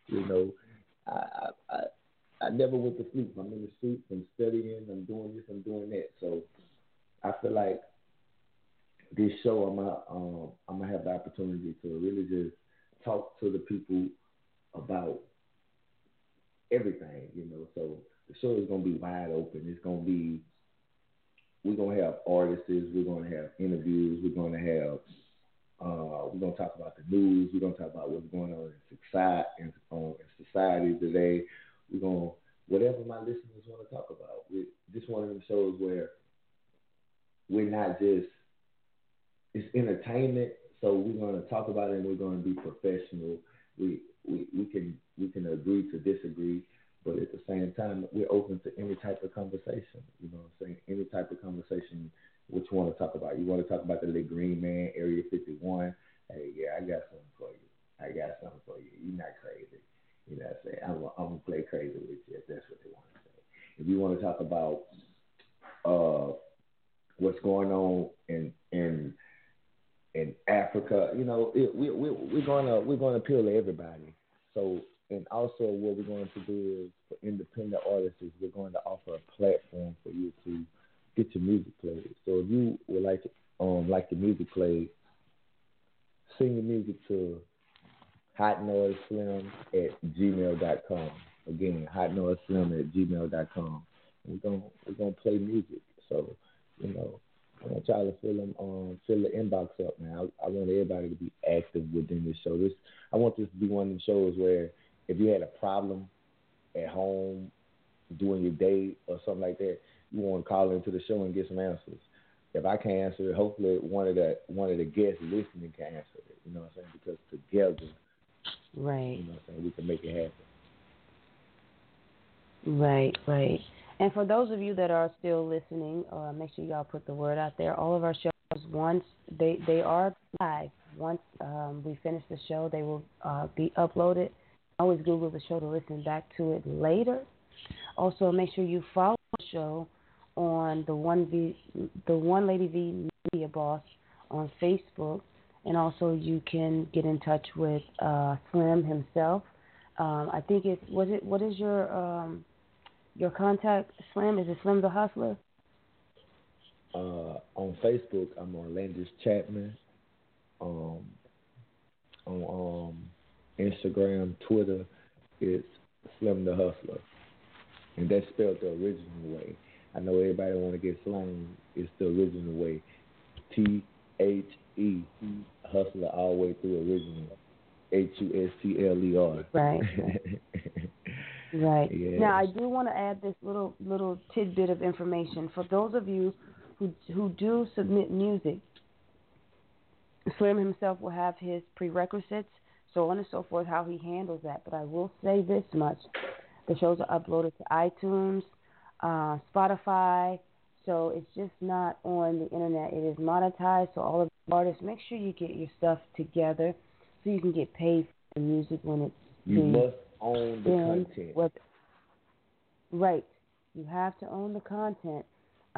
[SPEAKER 6] I never went to sleep. I'm in the streets. I'm studying. I'm doing this. I'm doing that. So I feel like this show, I'm gonna have the opportunity to really just talk to the people about everything, So the show is gonna be wide open. We're gonna have artists. We're gonna have interviews. We're gonna talk about the news. We're gonna talk about what's going on in society today. Whatever my listeners want to talk about. This one of them shows where we're not just. It's entertainment, so we're going to talk about it and we're going to be professional. We can agree to disagree, but at the same time, we're open to any type of conversation. You know what I'm saying? Any type of conversation what you want to talk about. You want to talk about the Little Green Man, Area 51? Hey, yeah, I got something for you. You're not crazy. I say I'm gonna play crazy with you if that's what they want to say. If you want to talk about what's going on in Africa, you know, we're gonna appeal to everybody. So, and also what we're going to do is for independent artists is we're going to offer a platform for you to get your music played. So if you would like your music played, send your music to hotnoiseslim@gmail.com. Again, hotnoiseslim@gmail.com. We're gonna play music. So, you know, I want y'all to fill the inbox up, man. I want everybody to be active within this show. I want this to be one of the shows where if you had a problem at home doing your day or something like that, you want to call into the show and get some answers. If I can't answer it, hopefully one of the guests listening can answer it. You know what I'm saying? Because together,
[SPEAKER 4] right,
[SPEAKER 6] you know what I'm saying, we can make it happen.
[SPEAKER 4] Right. And for those of you that are still listening, make sure y'all put the word out there. All of our shows, once they are live, once we finish the show, they will be uploaded. Always Google the show to listen back to it later. Also, make sure you follow the show on the One Lady V Media Boss on Facebook, and also you can get in touch with Slim himself. I think what is your contact, Slim? Is it Slim the Hustler?
[SPEAKER 6] On Facebook, I'm Orlandis Chapman. On Instagram, Twitter, it's Slim the Hustler, and that's spelled the original way. I know everybody want to get slang. It's the original way. THE Hustler all the way through original. HUSTLER.
[SPEAKER 4] Right. Right.
[SPEAKER 6] Yeah.
[SPEAKER 4] Now, I do want to add this little tidbit of information. For those of you who do submit music, Slim himself will have his prerequisites, so on and so forth, how he handles that. But I will say this much. The shows are uploaded to iTunes, Spotify, so it's just not on the internet. It is monetized, so all of the artists, make sure you get your stuff together so you can get paid for the music when it's
[SPEAKER 6] You must own the content.
[SPEAKER 4] Right. You have to own the content.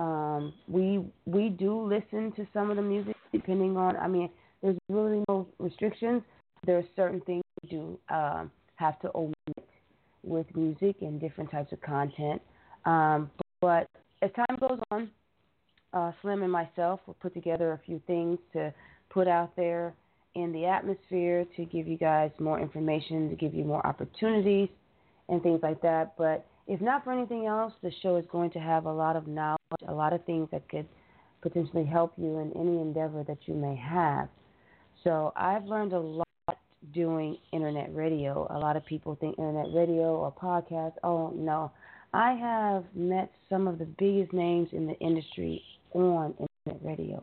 [SPEAKER 4] We do listen to some of the music depending on, there's really no restrictions. There are certain things we do have to omit with music and different types of content. But as time goes on, Slim and myself will put together a few things to put out there in the atmosphere to give you guys more information, to give you more opportunities and things like that. But if not for anything else, the show is going to have a lot of knowledge, a lot of things that could potentially help you in any endeavor that you may have. So I've learned a lot doing internet radio. A lot of people think internet radio or podcast. Oh, no. I have met some of the biggest names in the industry on internet radio.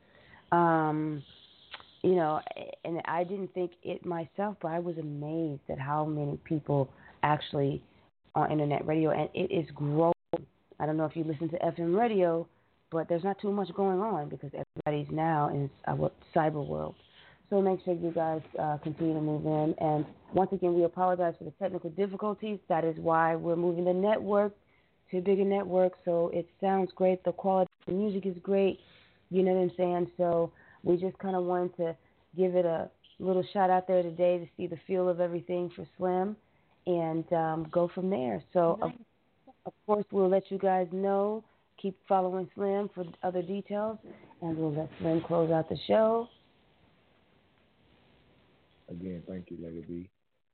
[SPEAKER 4] You know, and I didn't think it myself, but I was amazed at how many people actually on internet radio, and it is growing. I don't know if you listen to FM radio, but there's not too much going on because everybody's now in cyber world. So make sure you guys continue to move in. And once again, we apologize for the technical difficulties. That is why we're moving the network to a bigger network. So it sounds great. The quality of the music is great. You know what I'm saying? So we just kind of wanted to give it a little shot out there today to see the feel of everything for Slim and go from there. So, of course, we'll let you guys know. Keep following Slim for other details, and we'll let Slim close out the show.
[SPEAKER 6] Again, thank you, Lady B.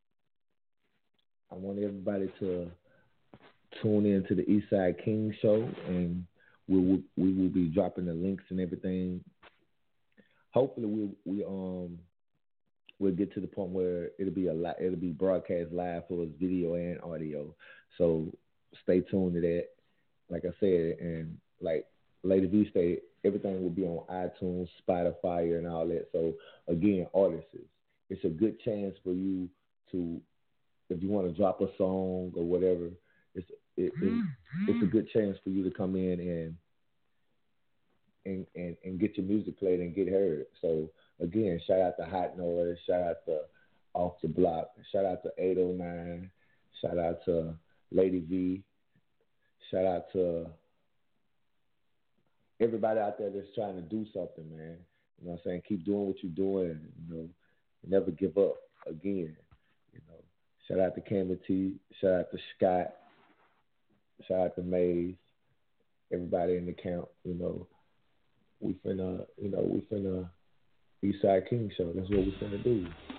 [SPEAKER 6] I want everybody to tune in to the Eastside King Show, and we will be dropping the links and everything. Hopefully, we'll get to the point where it'll be broadcast live for us, video and audio. So stay tuned to that. Like I said, and like Lady B said, everything will be on iTunes, Spotify, and all that. So again, artists, it's a good chance for you to, if you want to drop a song or whatever, it's a good chance for you to come in and get your music played and get heard. So again, shout out to Hot Noise, shout out to Off the Block, shout out to 809, Shout out to Lady V. Shout out to everybody out there that's trying to do something, man. You know what I'm saying? Keep doing what you're doing. You know, never give up again. You know, shout out to Cameron T. Shout out to Scott. Shout out to Maze. Everybody in the camp. You know, we finna Eastside King show. That's what we finna do.